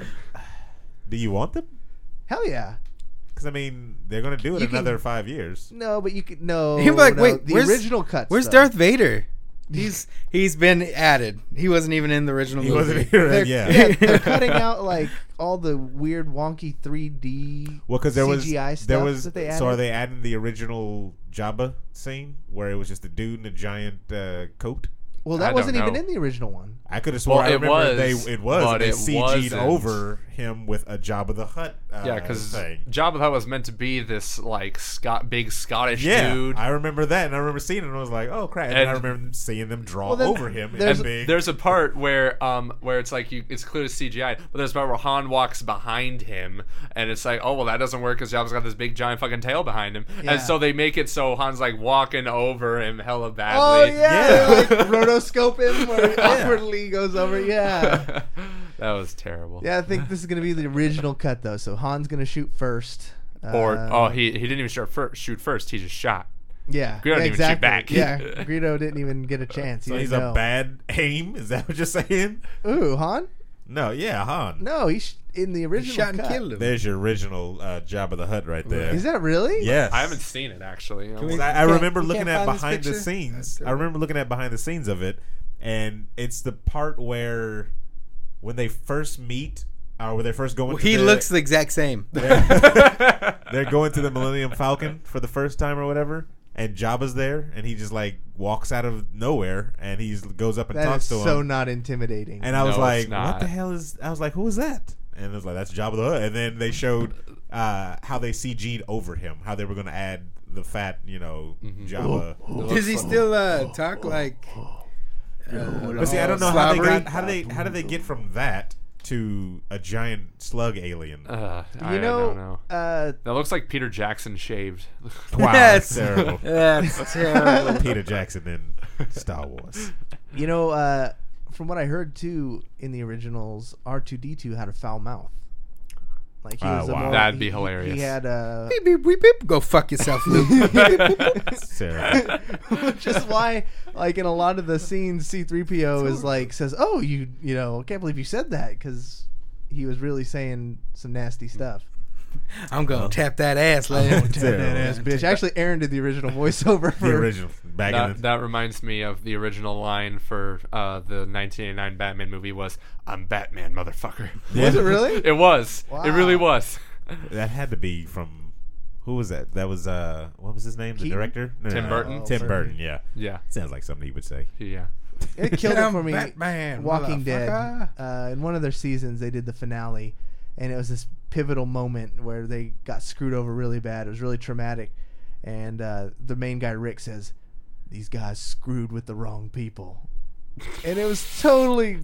do you want them? hell yeah. Because I mean, they're gonna do it You can- another five years. No, but you could no. He'd be like, no, wait, the where's- original cuts. Where's though. Darth Vader? He's he's been added. He wasn't even in the original He movie. wasn't here. They're, Yeah. yeah, they're cutting out like all the weird, wonky three D. Well, because there was C G I stuff there was that they so are added? they adding the original Jabba scene where it was just a dude in a giant uh, coat? Well, I that don't wasn't even know. in the original one. I could have sworn Well, I it remember was, they it was but they it C G'd wasn't. over him with a Jabba the Hutt. Uh, Yeah, because thing. Jabba the Hutt was meant to be this like Scot- big Scottish Yeah, dude. I remember that, and I remember seeing it, and I was like, "Oh crap!" And, then I And- remember seeing them draw Well, then over him. there's- and being, There's a part where um where it's like you it's clearly C G I, but there's a part where Han walks behind him, and it's like, oh well, that doesn't work because Jabba's got this big giant fucking tail behind him, Yeah. and so they make it so Han's like walking over him hella Oh badly. yeah, Yeah. they, like rotoscope him where he awkwardly goes over. Yeah, That was terrible. yeah. I think this is gonna be the original cut though. So Han's gonna shoot first. Or Uh, oh he he didn't even shoot first, shoot first. He just shot. yeah, Greedo yeah, didn't even shoot exactly. back. Yeah, Greedo didn't even get a chance. He so he's didn't a know. bad aim. Is that what you're saying? Ooh, Han? No, yeah, Han. No, he's in the He original shot and cut. killed him. There's your original uh, Jabba the Hutt right there. Is that really? Yes. I haven't seen it actually. Can we- I, I can't- remember you looking can't at find this behind the picture? scenes. That's I remember looking at behind the scenes of it, and it's the part where when they first meet, or when they first go into He the, looks the exact same. they're going to the Millennium Falcon for the first time or whatever, and Jabba's there, and he just like walks out of nowhere, and he goes up and That talks is to so him. not intimidating. And I was No, like, it's "What not. the hell is?" I was like, "Who is that?" And it was like, "That's Jabba the Hutt." And then they showed uh, how they C G'd over him, how they were going to add the fat, you know, Mm-hmm. Jabba. Does he still uh, talk like? Uh, But see, I don't know how they slobbery? got how do they how do they get from that to a giant slug alien? Uh, I you know, don't know. uh, That looks like Peter Jackson shaved. Wow, That's that's terrible. That's terrible. Peter Jackson in Star Wars. you know, uh, from what I heard too, in the originals, R two D two had a foul mouth. Like he Oh, was a wow. more, That'd be he- hilarious. He had a, Beep, beep, beep, beep. Go fuck yourself, Luke. Sarah. which is why, like in a lot of the scenes, C three P O is like says, "Oh, you, you know, I can't believe you said that," because he was really saying some nasty stuff. I'm gonna tap that ass, lad. Tap that ass, bitch. Actually, Aaron did the original voiceover for The original. Back in That, the, that reminds me of the original line for uh, the nineteen eighty-nine Batman movie was, "I'm Batman, motherfucker." Was it really? It was. It really Wow. was. that had to be from who was that? That was uh, what was his name? The Keaton? director? No, Tim no, Burton? Tim Oh, Burton. Yeah, Yeah. sounds like something he would say. Yeah. It killed it I'm for me. Batman, Walking Dead. motherfucker. Uh, in one of their seasons, they did the finale, and it was this pivotal moment where they got screwed over really bad. It was really traumatic, and uh, the main guy Rick says, "These guys screwed with the wrong people," and it was totally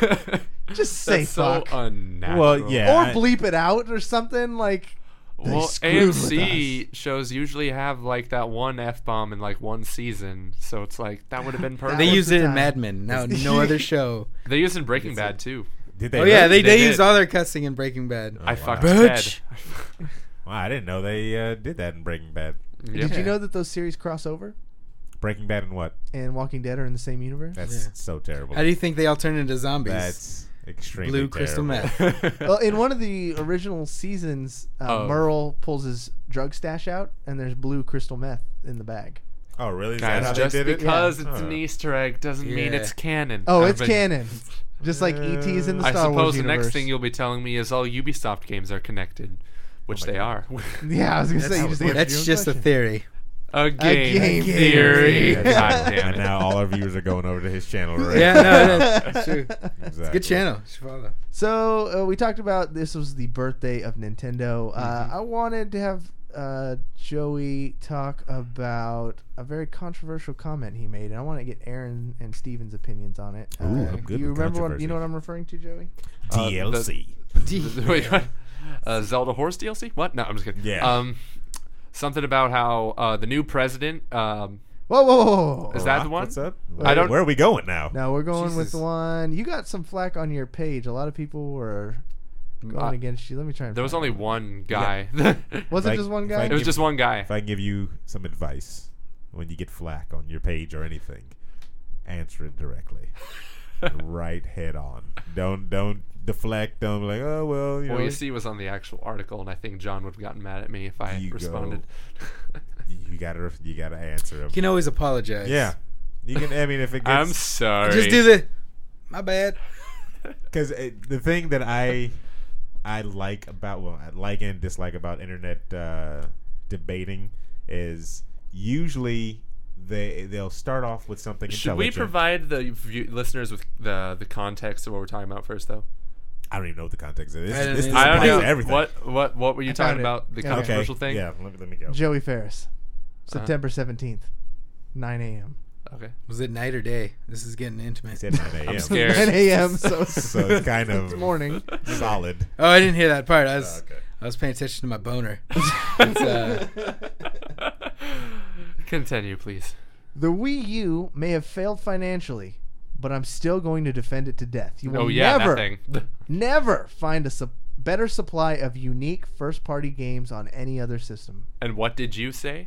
just say That's so fuck unnatural. Well, yeah. or I- bleep it out or something like. They Well, screwed A M with C us. shows usually have like that one F bomb in like one season, so it's like that would have been perfect. They was used the it in time. Mad Men. No, no other show. They used it in Breaking Bad too. Did they? Oh yeah, really? they, they, They used did. all their cussing in Breaking Bad. I wow. fucked Bitch. Ted. Wow, I didn't know they uh, did that in Breaking Bad. Yeah. Did you know that those series cross over Breaking Bad and what? and Walking Dead are in the same universe? That's Yeah. so terrible. How do you think they all turned into zombies? That's extremely Blue crystal terrible. meth. Well, in one of the original seasons, uh, Oh. Merle pulls his drug stash out, and there's blue crystal meth in the bag. Oh, really? Is that Guys, how just they did it? because Yeah. it's an Oh. Easter egg doesn't mean Yeah. it's canon. Oh, I've it's been- canon. Just like E T is in the I Star suppose Wars the universe. next thing you'll be telling me is all Ubisoft games are connected, which Oh my they God. are. Yeah, I was gonna say you just answered That's your own just a question. theory. A game, game theory. theory. God damn And it. now all our viewers are going over to his channel, right? Yeah, no, that's true. Exactly. Good channel. You should follow. So uh, we talked about this was the birthday of Nintendo. Uh, Mm-hmm. I wanted to have uh, Joey talk about a very controversial comment he made, and I want to get Aaron and Steven's opinions on it. Ooh, uh, I'm good do you with remember what controversy. you know what I'm referring to, Joey? Uh, D L C. Wait, what? Uh, Zelda Horse D L C? What? No, I'm just kidding. Yeah. Um, something about how uh, the new president. Um, Whoa, whoa, whoa, whoa! Is that the one? What's up? I don't- Where are we going now? No, we're going with Jesus. the one. You got some flack on your page. A lot of people were going uh, against you. Let me try. And there was find only it. one guy. Was If it I- just one if guy? I It was give- just one guy. If I can give you some advice when you get flack on your page or anything, answer it directly. Right head on. Don't don't deflect. Don't be like, oh well, you know. Well, you see, it was on the actual article, and I think John would have gotten mad at me if I You go. responded. you, you gotta you gotta answer him. You can always apologize. Yeah, you can. I mean, if it I'm gets sorry. Just do the. My bad. because the thing that I I like about well, I like and dislike about internet uh, debating is usually they they'll start off with something. Should we intelligent. provide the view- listeners with the the context of what we're talking about first, though? I don't even know what the context is. This, I don't this, this either. I don't applies know to everything. what what what were you I talking found it. about? The Yeah. Okay. controversial thing. Yeah, let me, let me go. Joey Ferris, Uh-huh. September seventeenth, nine a.m. Okay. Was it night or day? This is getting He intimate. said nine a.m. I'm scared. nine a.m. So, So it's kind of it's morning. solid. Oh, I didn't hear that part. I was Oh, okay. I was paying attention to my boner. It's, uh, Continue, please. The Wii U may have failed financially, but I'm still going to defend it to death. You will Oh yeah, never, that thing. never find a su- better supply of unique first-party games on any other system. And what did you say?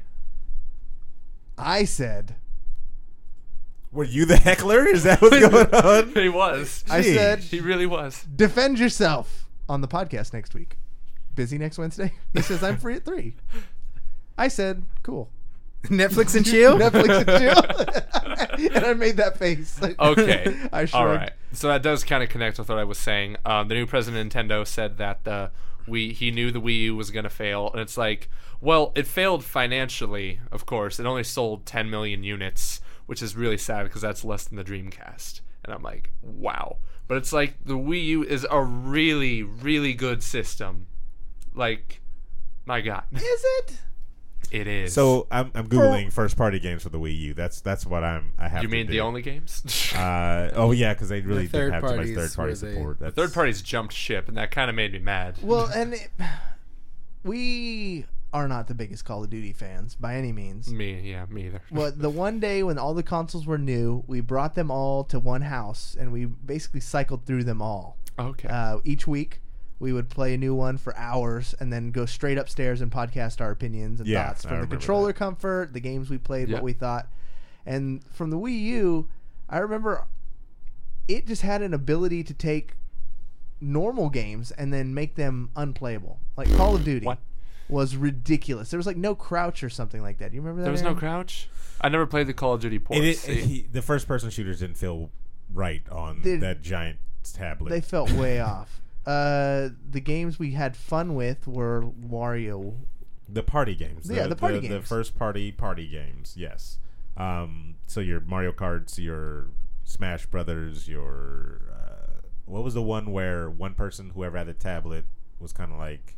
I said, Were you the heckler? Is that what's going on? He was. I Gee. said, He really was. defend yourself on the podcast next week. Busy next Wednesday? He says, I'm free at three. I said, cool. Netflix and chill. Netflix and chill. And I made that face. Okay. I shrugged. All right. So that does kind of connect with what I was saying. Um, the new president of Nintendo said that uh, we he knew the Wii U was going to fail, and it's like, well, it failed financially. Of course, it only sold ten million units, which is really sad because that's less than the Dreamcast. And I'm like, wow. But it's like the Wii U is a really, really good system. Like, my God, Is it? it is. So I'm I'm googling first party games for the Wii U. That's that's what I'm. I have. you to mean do. the only games? Uh, oh yeah, because they really third didn't have too much parties third party where they- support. That's, Third parties jumped ship, and that kind of made me mad. Well, and it, we are not the biggest Call of Duty fans by any means. Me, yeah, me either. Well, the one day when all the consoles were new, we brought them all to one house, and we basically cycled through them all. Okay. Uh, each week, we would play a new one for hours and then go straight upstairs and podcast our opinions and Yeah, thoughts I from the remember controller that. comfort, the games we played, Yeah. what we thought. And from the Wii U, I remember it just had an ability to take normal games and then make them unplayable. Like Call of Duty What? was ridiculous. There was like no crouch or something like that. Do you remember that? There was no Aaron? crouch. I never played the Call of Duty ports. It, it, see. he, the first person shooters didn't feel right on They- that giant tablet. They felt way off. Uh, the games we had fun with were Wario. The party games. Yeah, the party the, games. first party party games, yes. Um, so your Mario Karts, your Smash Brothers, your... Uh, what was the one where one person, whoever had the tablet, was kind of like...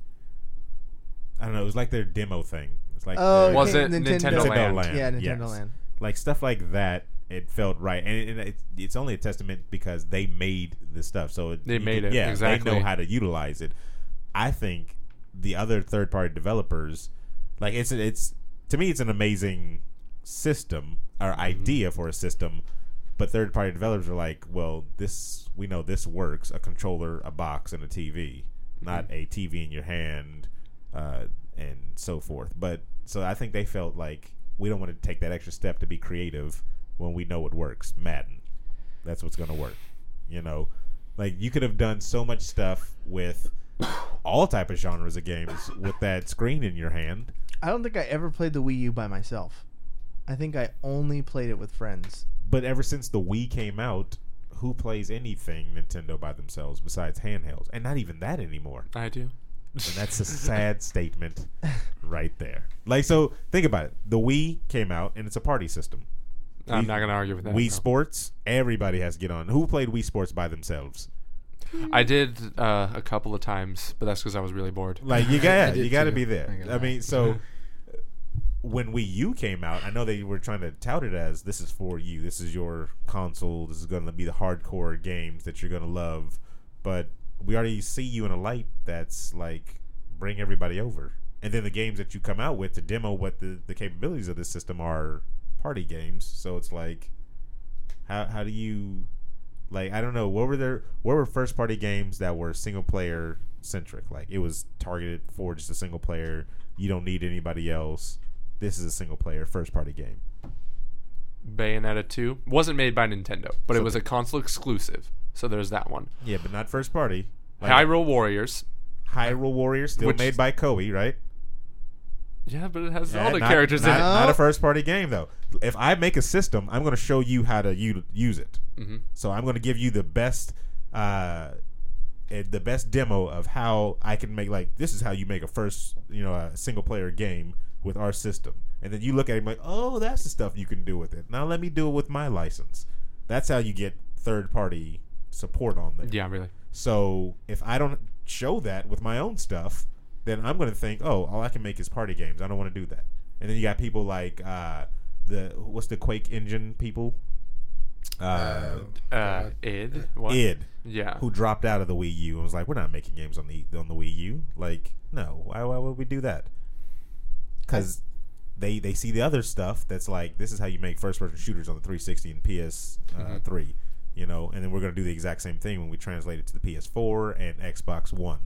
I don't know, it was like their demo thing. It's like Oh, their- Was okay, it Nintendo Land? Yeah, Nintendo yes. Land. Like stuff like that, it felt right, and, it, and it's, it's only a testament because they made the stuff. So it, They you made can- it, yeah, exactly. they know how to utilize it. I think the other third party developers, like it's it's to me, it's an amazing system or Mm-hmm. idea for a system, but third party developers are like, well, this we know this works: a controller, a box, and a T V, not Mm-hmm. a T V in your hand, uh, and so forth. But so I think they felt like we don't want to take that extra step to be creative when we know what works. Madden, that's what's going to work. You know, like you could have done so much stuff with all type of genres of games with that screen in your hand. I don't think I ever played the Wii U by myself. I think I only played it with friends. But ever since the Wii came out, who plays anything Nintendo by themselves besides handhelds? And not even that anymore. I do. And that's a sad statement right there. Like, so think about it. The Wii came out, and it's a party system. I'm Wii- not going to argue with that. Wii no. Sports, everybody has to get on. Who played Wii Sports by themselves? I did uh, a couple of times, but that's because I was really bored. Like, you I got did you got to too. be I there. ain't gonna I mean, so when Wii U came out, I know they were trying to tout it as this is for you. This is your console. This is going to be the hardcore games that you're going to love. But we already see you in a light that's like bring everybody over. And then the games that you come out with to demo what the, the capabilities of this system are party games. So it's like, how how do you, like, I don't know, what were there, what were first party games that were single player centric? Like it was targeted for just a single player. You don't need anybody else. This is a single player first party game. Bayonetta two wasn't made by Nintendo, but So- it was a console exclusive. So there's that one. Yeah, but not first party. Like, Hyrule Warriors. Hyrule Warriors still Which made is- by Koei, right? Yeah, but it has Yeah, all the not, characters not, in it. not a first party game though. If I make a system, I'm going to show you how to u- use it. Mhm. So I'm going to give you the best, uh, eh, the best demo of how I can make, like, this is how you make a first, you know, a single player game with our system. And then you look at it like, oh, that's the stuff you can do with it. Now let me do it with my license. That's how you get third party support on there. Yeah, really. So if I don't show that with my own stuff, then I'm going to think, oh, all I can make is party games. I don't want to do that. And then you got people like uh, the what's the Quake engine people? Uh, Uh, id. What? id, Yeah. who dropped out of the Wii U and was like, we're not making games on the on the Wii U. Like, no, why why would we do that? Because they they see the other stuff that's like, this is how you make first person shooters on the three sixty and P S three. You know, and then we're going to do the exact same thing when we translate it to the P S four and Xbox One.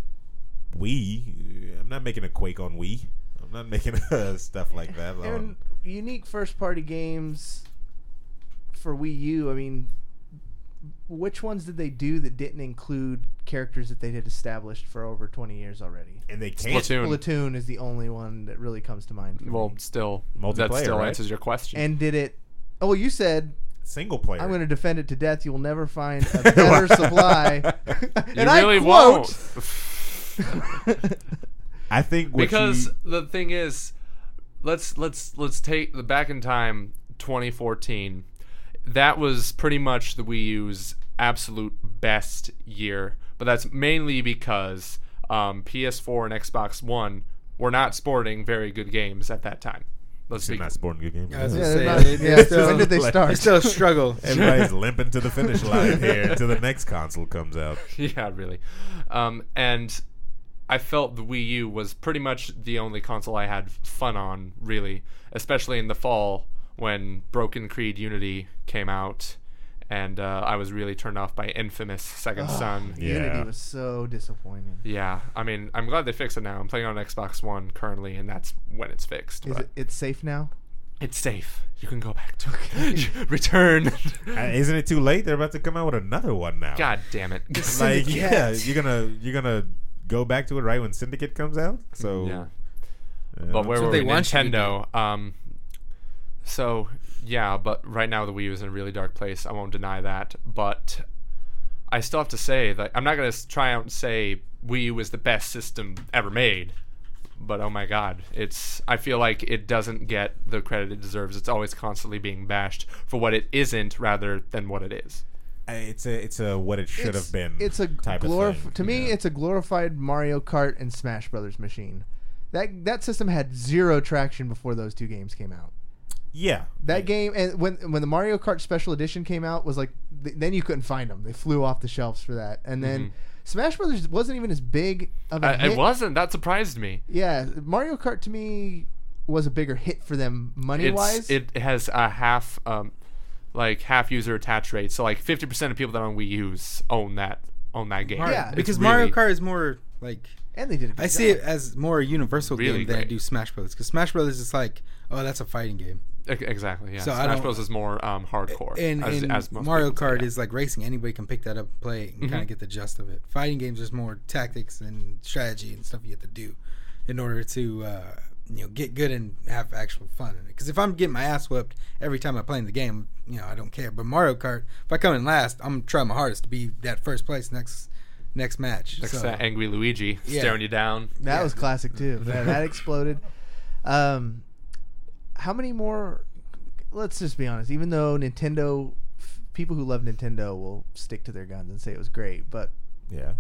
Wii, I'm not making a Quake on Wii. I'm not making uh, stuff like that. on- And unique first party games for Wii U, I mean, which ones did they do that didn't include characters that they had established for over twenty years already? and they can't. Splatoon. Splatoon is the only one that really comes to mind for Well, me. still, that Multiplayer, still right? answers your question. And did it... Oh, well, you said... Single player. I'm going to defend it to death. You will never find a better supply. you and really I quote, won't. I think what Because you, the thing is, let's let's let's take the back in time, twenty fourteen. That was pretty much the Wii U's absolute best year, but that's mainly because um, P S four and Xbox One were not sporting very good games at that time. Let's you're be not sporting good games. I was Yeah, gonna they're say, not- it- yeah, it's still, when did they like- start? it's still a struggle. Everybody's limping to the finish line here until the next console comes out. Yeah, really. Um, and I felt the Wii U was pretty much the only console I had fun on, really, especially in the fall when Broken Creed Unity came out, and uh, I was really turned off by Infamous Second Son. Yeah. Unity was so disappointing. Yeah, I mean, I'm glad they fixed it now. I'm playing on Xbox One currently, and that's when it's fixed. Is but it? It's safe now. It's safe. You can go back to it. Return. Uh, isn't it too late? They're about to come out with another one now. God damn it. like Syndicate. yeah, you're gonna you're gonna go back to it right when Syndicate comes out. So Yeah. yeah. But where So were they we? want you to Nintendo. Um, so yeah, but right now the Wii U is in a really dark place. I won't deny that. But I still have to say that I'm not gonna s- try out and say Wii U is the best system ever made. But oh my God, it's. I feel like it doesn't get the credit it deserves. It's always constantly being bashed for what it isn't, rather than what it is. Uh, it's a it's a what it should It's- have been. It's a type glorif- of thing. to me. Yeah. It's a glorified Mario Kart and Smash Brothers machine. That that system had zero traction before those two games came out. yeah. That game, and when when the Mario Kart Special Edition came out, was like th- then you couldn't find them. They flew off the shelves for that. And then Mhm. Smash Brothers wasn't even as big of a Uh, hit. it wasn't. That surprised me. Yeah, Mario Kart to me was a bigger hit for them money It's, wise. it has a half, um, like half user attach rate. So like fifty percent of people that own Wii U's own that own that game. Yeah. It's because really- Mario Kart is more like and they did a good I see job. it as more a universal Really game than I great. do Smash Brothers. Because Smash Brothers is like, oh, that's a fighting game, E- Exactly. Yeah. So I Smash don't- Bros is more um, hardcore. and, as, and as most Mario people say, Kart yeah. is like racing. Anybody can pick that up, and play it, and Mhm. kind of get the gist of it. Fighting games is more tactics and strategy and stuff you have to do in order to uh, you know get good and have actual fun in it. Because if I'm getting my ass whipped every time I play in the game, you know I don't care. But Mario Kart, if I come in last, I'm trying my hardest to be that first place next next match. Like So- that angry Luigi Yeah. staring you down. That Yeah. was classic too. That, that exploded. Um, how many more? Let's just be honest. Even though Nintendo, f- people who love Nintendo will stick to their guns and say it was great, but Yeah.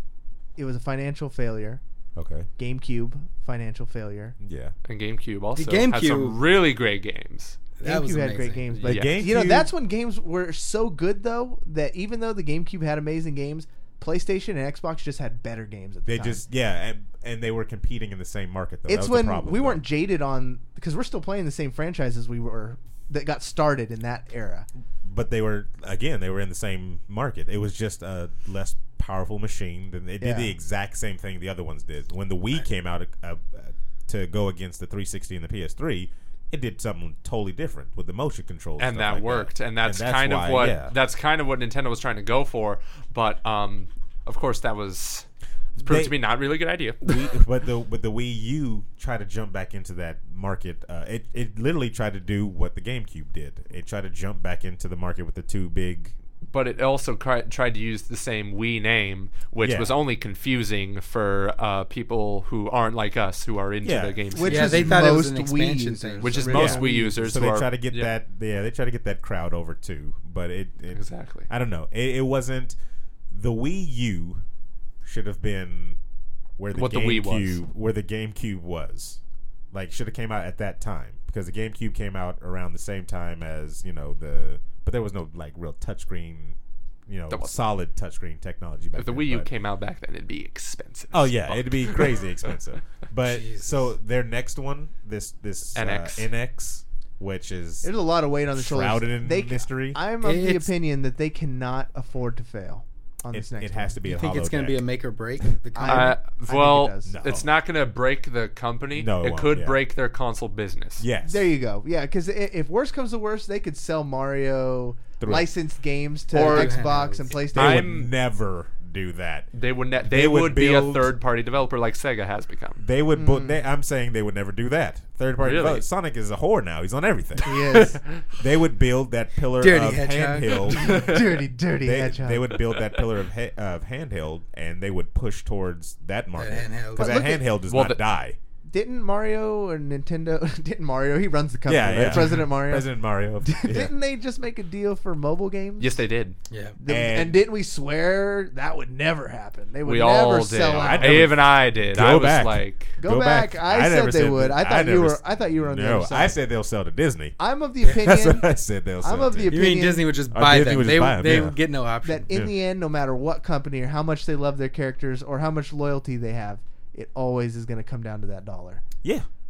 it was a financial failure. Okay. GameCube financial failure. Yeah. And GameCube also had GameCube- some really great games. That was GameCube had great amazing. games, but Yeah. GameCube, you know that's when games were so good though that even though the GameCube had amazing games, PlayStation and Xbox just had better games at the they time. just yeah, and, and they were competing in the same market. Though. That it's was when the problem, we though. weren't jaded on because we're still playing the same franchises we were that got started in that era. but they were again they were in the same market. It was just a less powerful machine. Than they did Yeah. the exact same thing the other ones did. When the Wii came out uh, uh, to go against the three sixty and the P S three, it did something totally different with the motion controls, And stuff that like worked. And that's, And that's kind why, of what yeah. that's kind of what Nintendo was trying to go for. But um, of course that was it's proved They- to be not really a good idea. we, but the but the Wii U tried to jump back into that market. Uh, it it literally tried to do what the GameCube did. It tried to jump back into the market with the two big. But it also cri- tried to use the same Wii name, which Yeah. was only confusing for uh, people who aren't like us, who are into Yeah. the games. Which Yeah, is they thought it was most an Wii expansion users, thing. Which is original most Wii users. So who they are- try to get yeah. that. Yeah, they try to get that crowd over too. But it, it Exactly. I don't know. It, it wasn't. The Wii U should have been where the What the Wii GameCube was. where the GameCube was. Like should have came out at that time because the GameCube came out around the same time as you know the. But there was no like real touchscreen, you know, There wasn't. solid touchscreen technology back If the then, Wii U but- came out back then, it'd be expensive. Oh as yeah, fuck. it'd be crazy expensive. But Jesus. so their next one, this this N X. uh, N X, which is There's a lot of weight on the shoulders. shrouded in They, mystery. I'm of the It's- opinion that they cannot afford to fail on it, this next it has one. to be You a think it's going going to to be a make or break? The I- company? Uh, think well, it does. No. it's not going to break the company. No, it it won't, could yeah. break their console business. Yes. There you go. Yeah, because if worst comes to worst, they could sell Mario Through- licensed games to Or- Xbox and They PlayStation. would I'm- never do that. They would. Ne- they, They would would, be a build- third-party developer like Sega has become. They would. bu- Mm. they, I'm saying they would never do that. Third party. Really? develop- Sonic is a whore now. He's on everything. He is. They would build that pillar Dirty of hedgehog. handheld. dirty, dirty They, hedgehog. they would build that pillar of he- of handheld, and they would push towards that market handheld. because But that look at- handheld does Well, not the- die. Didn't Mario or Nintendo? Didn't Mario? He runs the company. Yeah, right? yeah. President Mario. President Mario. Yeah. Didn't they just make a deal for mobile games? Yes, they did. Yeah. The- and, And- didn't we swear that would never happen? They would We never all did. sell out. I never- Even I did. Go I was back. like, Go, Go back. back. I, I never said they said would. that- I I thought you never were. s- I thought you were on the No, other side. I said they'll sell to Disney. I'm of the That's opinion what I said they'll sell I'm of to. the You opinion mean Disney would just Or buy Disney them? would just They, buy 'em, they yeah. would get no option. that in Yeah. the end, no matter what company or how much they love their characters or how much loyalty they have, it always is going to come down to that dollar. Yeah.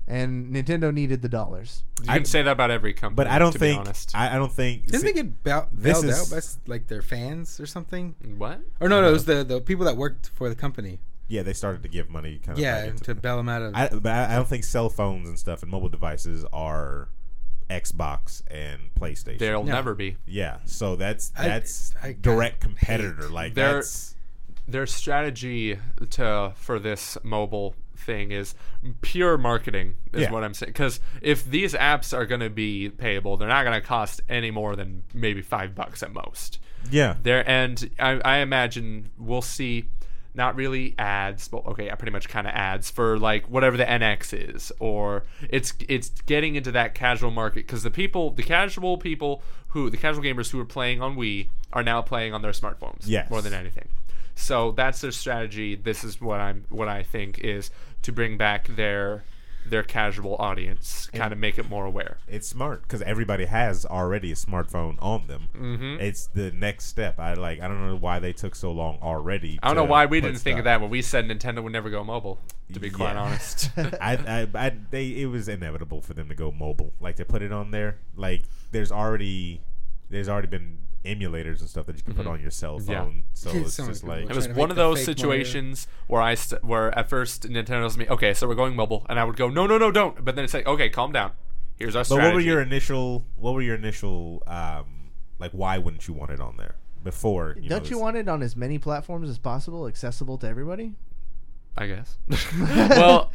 and Nintendo needed the dollars. You I- can say that about every company. But I don't to think. Be honest. I, I don't think. Didn't see- they get bou- this bailed is- out by s- like their fans or something? What? Or no, no, it was the, the people that worked for the company. yeah, they started to give money. Kind of Yeah, back into to the- bail them out of. I, but I, I don't think cell phones and stuff and mobile devices are Xbox and PlayStation. There'll No. never be. Yeah, so that's I- that's I direct hate- competitor. Like They're- that's Their strategy to for this mobile thing is pure marketing is Yeah. what I'm saying. Because if these apps are going to be payable, they're not going to cost any more than maybe five bucks at most. yeah. There and I, I imagine we'll see not really ads, but okay, yeah, pretty much kind of ads for like whatever the N X is, or it's it's getting into that casual market because the people, the casual people who the casual gamers who are playing on Wii are now playing on their smartphones Yes. more than anything. So that's their strategy. This is what I'm what I think is to bring back their their casual audience, kind of make it more aware. It's smart because everybody has already a smartphone on them. Mm-hmm. It's the next step. I like. I don't know why they took so long already. I don't to know why we put didn't think of stuff. that when we said Nintendo would never go mobile. To be quite Yeah. honest. I, I, I, they, it was inevitable for them to go mobile. Like to put it on there. Like there's already, there's already been emulators and stuff that you can put on your cell Yeah. phone. So Yeah, it's so many just people like It was trying to one make of the those fake situations where I st- where at first Nintendo tells me, okay, so we're going mobile, and I would go, no, no, no, don't. But then it's like, okay, calm down. Here's our But strategy. what were your initial? What were your initial? Um, like, why wouldn't you want it on there before? You Don't know, you this- want it on as many platforms as possible, accessible to everybody? I guess. well,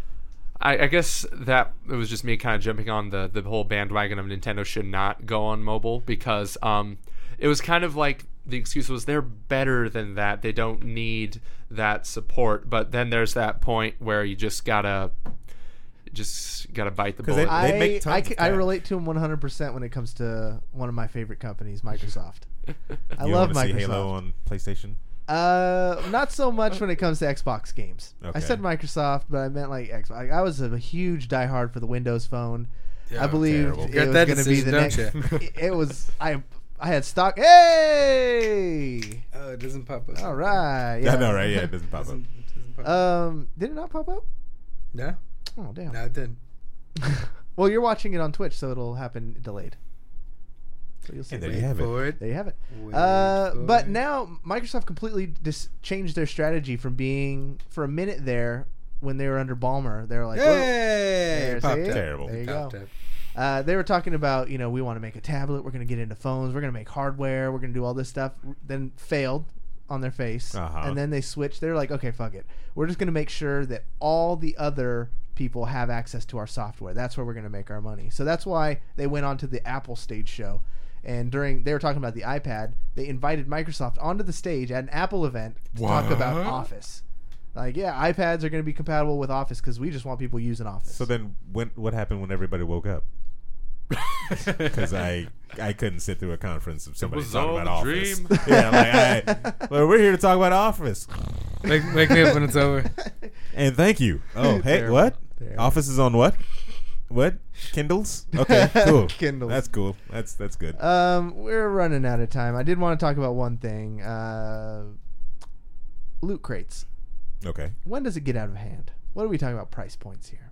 I, I guess that it was just me kind of jumping on the the whole bandwagon of Nintendo should not go on mobile because um, it was kind of like the excuse was they're better than that. They don't need that support. But then there's that point where you just gotta just gotta bite the 'Cause they- bullet. I make tons I, of c- I cash. relate to him one hundred percent when it comes to one of my favorite companies, Microsoft. I You love wanna see Microsoft. Halo on PlayStation. Uh, not so much when it comes to Xbox games. I Okay. said Microsoft, but I meant like Xbox. I was a huge diehard for the Windows Phone. I believed terrible. it Got was that going to be the decision, next. don't it, it was. I I had stock. Hey, Oh, it doesn't pop up. all right. Yeah, Yeah, I know, right? Yeah, it doesn't pop up. Doesn't, doesn't pop up. Um, did it not pop up? No, Oh damn. no, it didn't. Well, you're watching it on Twitch, so it'll happen delayed. So you'll see. And there Wait you have it. For it. There you have it. Wait Uh, for but it. now Microsoft completely dis- changed their strategy from being for a minute there when they were under Ballmer. They were like, "Whoa." Hey, There, it popped see? up. Terrible. There you It go. popped up. Uh, they were talking about, you know, we want to make a tablet. We're going to get into phones. We're going to make hardware. We're going to do all this stuff. Then failed on their face. Uh-huh. And then they switched. They're like, okay, fuck it. We're just going to make sure that all the other people have access to our software. That's where we're going to make our money. So that's why they went on to the Apple stage show. And during, they were talking about the iPad. They invited Microsoft onto the stage at an Apple event to talk about What? Office. Like, yeah, iPads are going to be compatible with Office because we just want people using Office. So then, when what happened when everybody woke up? Because I I couldn't sit through a conference of somebody was talking all about a Office. dream. Yeah, like I, well, we're here to talk about Office. Wake, wake me up when it's over. And thank you. Oh, hey, Terrible. what? Terrible. Office is on what? What? Kindles? Okay, cool. Kindles. That's cool. That's that's good. Um, we're running out of time. I did want to talk about one thing. Uh, loot crates. Okay. When does it get out of hand? What are we talking about price points here?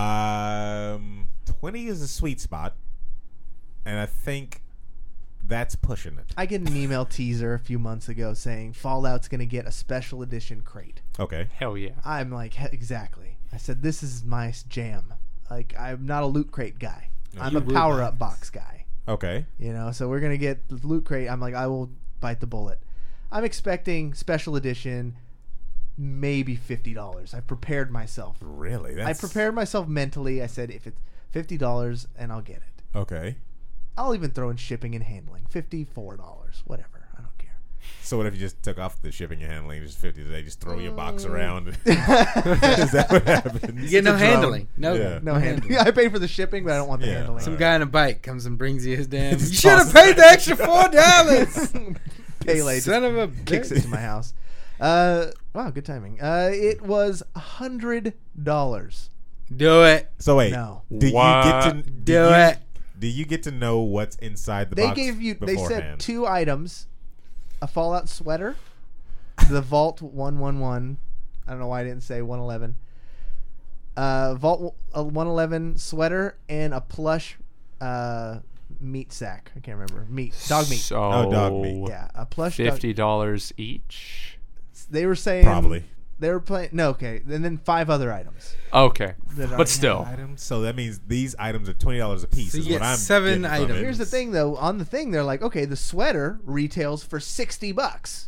Um, twenty is a sweet spot, and I think that's pushing it. I get an email teaser a few months ago saying Fallout's going to get a special edition crate. Okay. Hell yeah. I'm like, "He- exactly. I said, this is my jam. Like, I'm not a loot crate guy. I'm You a will power buy up this. box guy. Okay. You know, so we're going to get the loot crate. I'm like, I will bite the bullet. I'm expecting special edition, maybe fifty dollars. I've prepared myself. Really? That's I prepared myself mentally. I said, if it's fifty dollars, and I'll get it. Okay. I'll even throw in shipping and handling. fifty-four dollars. Whatever. I don't care. So what if you just took off the shipping and handling, just fifty today, just throw your box Mm. around? Is that what happens? You get no It's a drone. handling. No, Yeah. No handling. I pay for the shipping, but I don't want the Yeah. handling. Some guy on a bike comes and brings you his damn. You Just should have tosses paid it. the extra four dollars. Pele just Son of a kicks bitch. it to my house. Uh, wow, good timing. Uh, it was a hundred dollars. Do it. So wait, No. do you get What? to do Do you, it. Do you get to know what's inside the They box? gave you. They said beforehand? two items: a Fallout sweater, the Vault one one one. I don't know why I didn't say one eleven. uh, Vault one eleven sweater, and a plush uh, meat sack. I can't remember. Meat. Dog meat. So Oh, dog meat. Yeah, a plush dog. fifty dollars each. They were saying Probably. They were playing. No, okay, and then five other items. Okay, That are- but still, Items. So that means these items are twenty dollars a piece. So you is get what I'm seven getting from items. it. Here's the thing, though. On the thing, they're like, okay, the sweater retails for sixty bucks.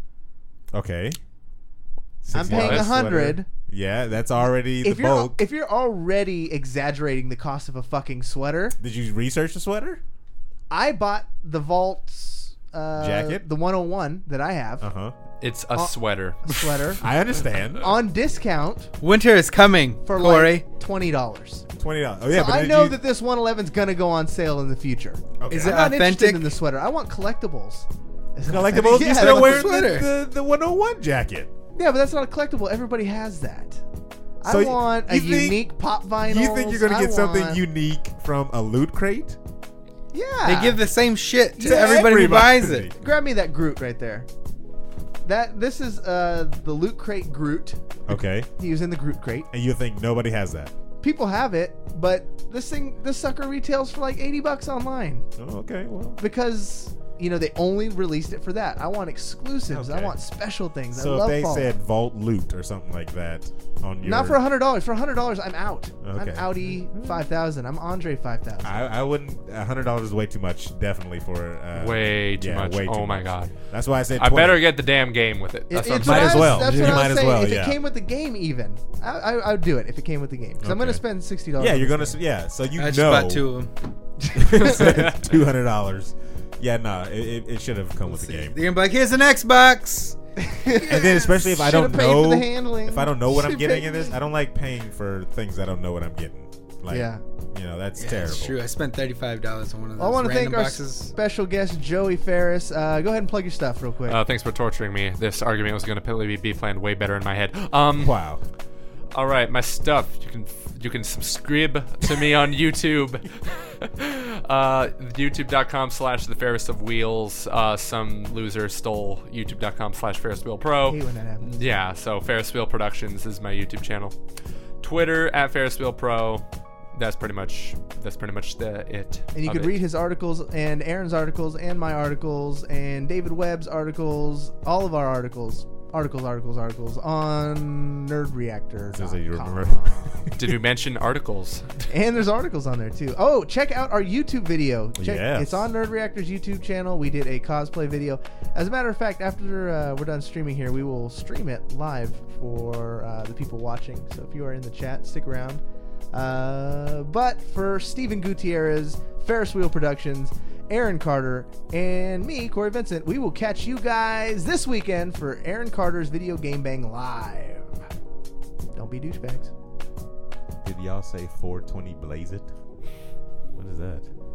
Okay. I'm sixty paying dollars a hundred. sweater. Yeah, that's already If the you're bulk. if you're already exaggerating the cost of a fucking sweater, Did you research the sweater? I bought the Vault's uh, Jacket? the one oh one that I have, Uh huh. it's a Uh, sweater. sweater, I understand. on discount Winter is coming, for Corey. like twenty dollars. Twenty dollars. Oh yeah, So but I did know you, that this one eleven's gonna go on sale in the future. okay. Is I'm it not interested authentic? in the sweater. I want collectibles. It's not- collectibles? Yeah, you I still want wearing the sweater. the, the, the one oh one jacket. Yeah, but that's not a collectible. Everybody has that. So I you- want a you think- unique pop vinyl. You think you're gonna get something want... unique from a loot crate? Yeah. They give the same shit to To everybody, who everybody. buys it. Grab me that Groot right there. That this is uh the Loot Crate Groot. Okay. He was in the Groot Crate. And you think nobody has that? People have it, but this thing, this sucker retails for like eighty bucks online Oh, okay. Well. because you know they only released it for that. I want exclusives. I Okay. want special things. So I if love they Vault. said Vault Loot or something like that on your, Not for a hundred dollars. For a hundred dollars, I'm out. I'm Okay. Audi five thousand. I'm Andre five thousand. I, I wouldn't. A hundred dollars is way too much. Definitely for uh, Way too yeah, much. Way too Oh my much. God. That's why I said. I twenty. better get the damn game with it. That's It- what I'm it's Might saying. as what I was- well. That's You what I might was as saying. well, If yeah. it came with the game, even I, I, I would do it if it came with the game. Because I'm Okay. going to spend sixty dollars. Yeah, you're gonna. s- Yeah, so you I just know. bought two of them. Two hundred dollars. Yeah, no, it, it, it should have come with the game. They're gonna be like, here's an Xbox. And then especially if I Should've don't paid know, for the handling. if I don't know what I'm Should've getting paid in this, for I don't like paying for things I don't know what I'm getting. Like, Yeah. you know, that's Yeah, terrible. it's true. I spent thirty-five dollars on one of those I want to random thank our boxes. special guest Joey Ferris. Uh, go ahead and plug your stuff real quick. Uh, thanks for torturing me. This argument was going to be planned way better in my head. Um, Wow. All right, my stuff. You can you can subscribe to me on YouTube. uh, YouTube.com slash the Fairest of Wheels. Uh, some loser stole YouTube.com slash Ferris Wheel Pro. I hate when that happens. Yeah, so Ferris Wheel Productions is my YouTube channel. Twitter at Ferris Wheel Pro. That's pretty much that's pretty much the it. And you of can it. read his articles and Aaron's articles and my articles and David Webb's articles, all of our articles, articles, articles, articles on Nerd Reactor. Sounds like you remember. Did we mention articles? And there's articles on there too. Oh, check out our YouTube video. Check, Yes. It's on Nerd Reactor's YouTube channel. We did a cosplay video. As a matter of fact, after uh, we're done streaming here, we will stream it live for uh, the people watching. So if you are in the chat, stick around. Uh, but for Stephen Gutierrez, Ferris Wheel Productions, Aaron Carter, and me, Corey Vincent, we will catch you guys this weekend for Aaron Carter's Video Game Bang Live. Don't be douchebags. Did y'all say four twenty blaze it? What is that?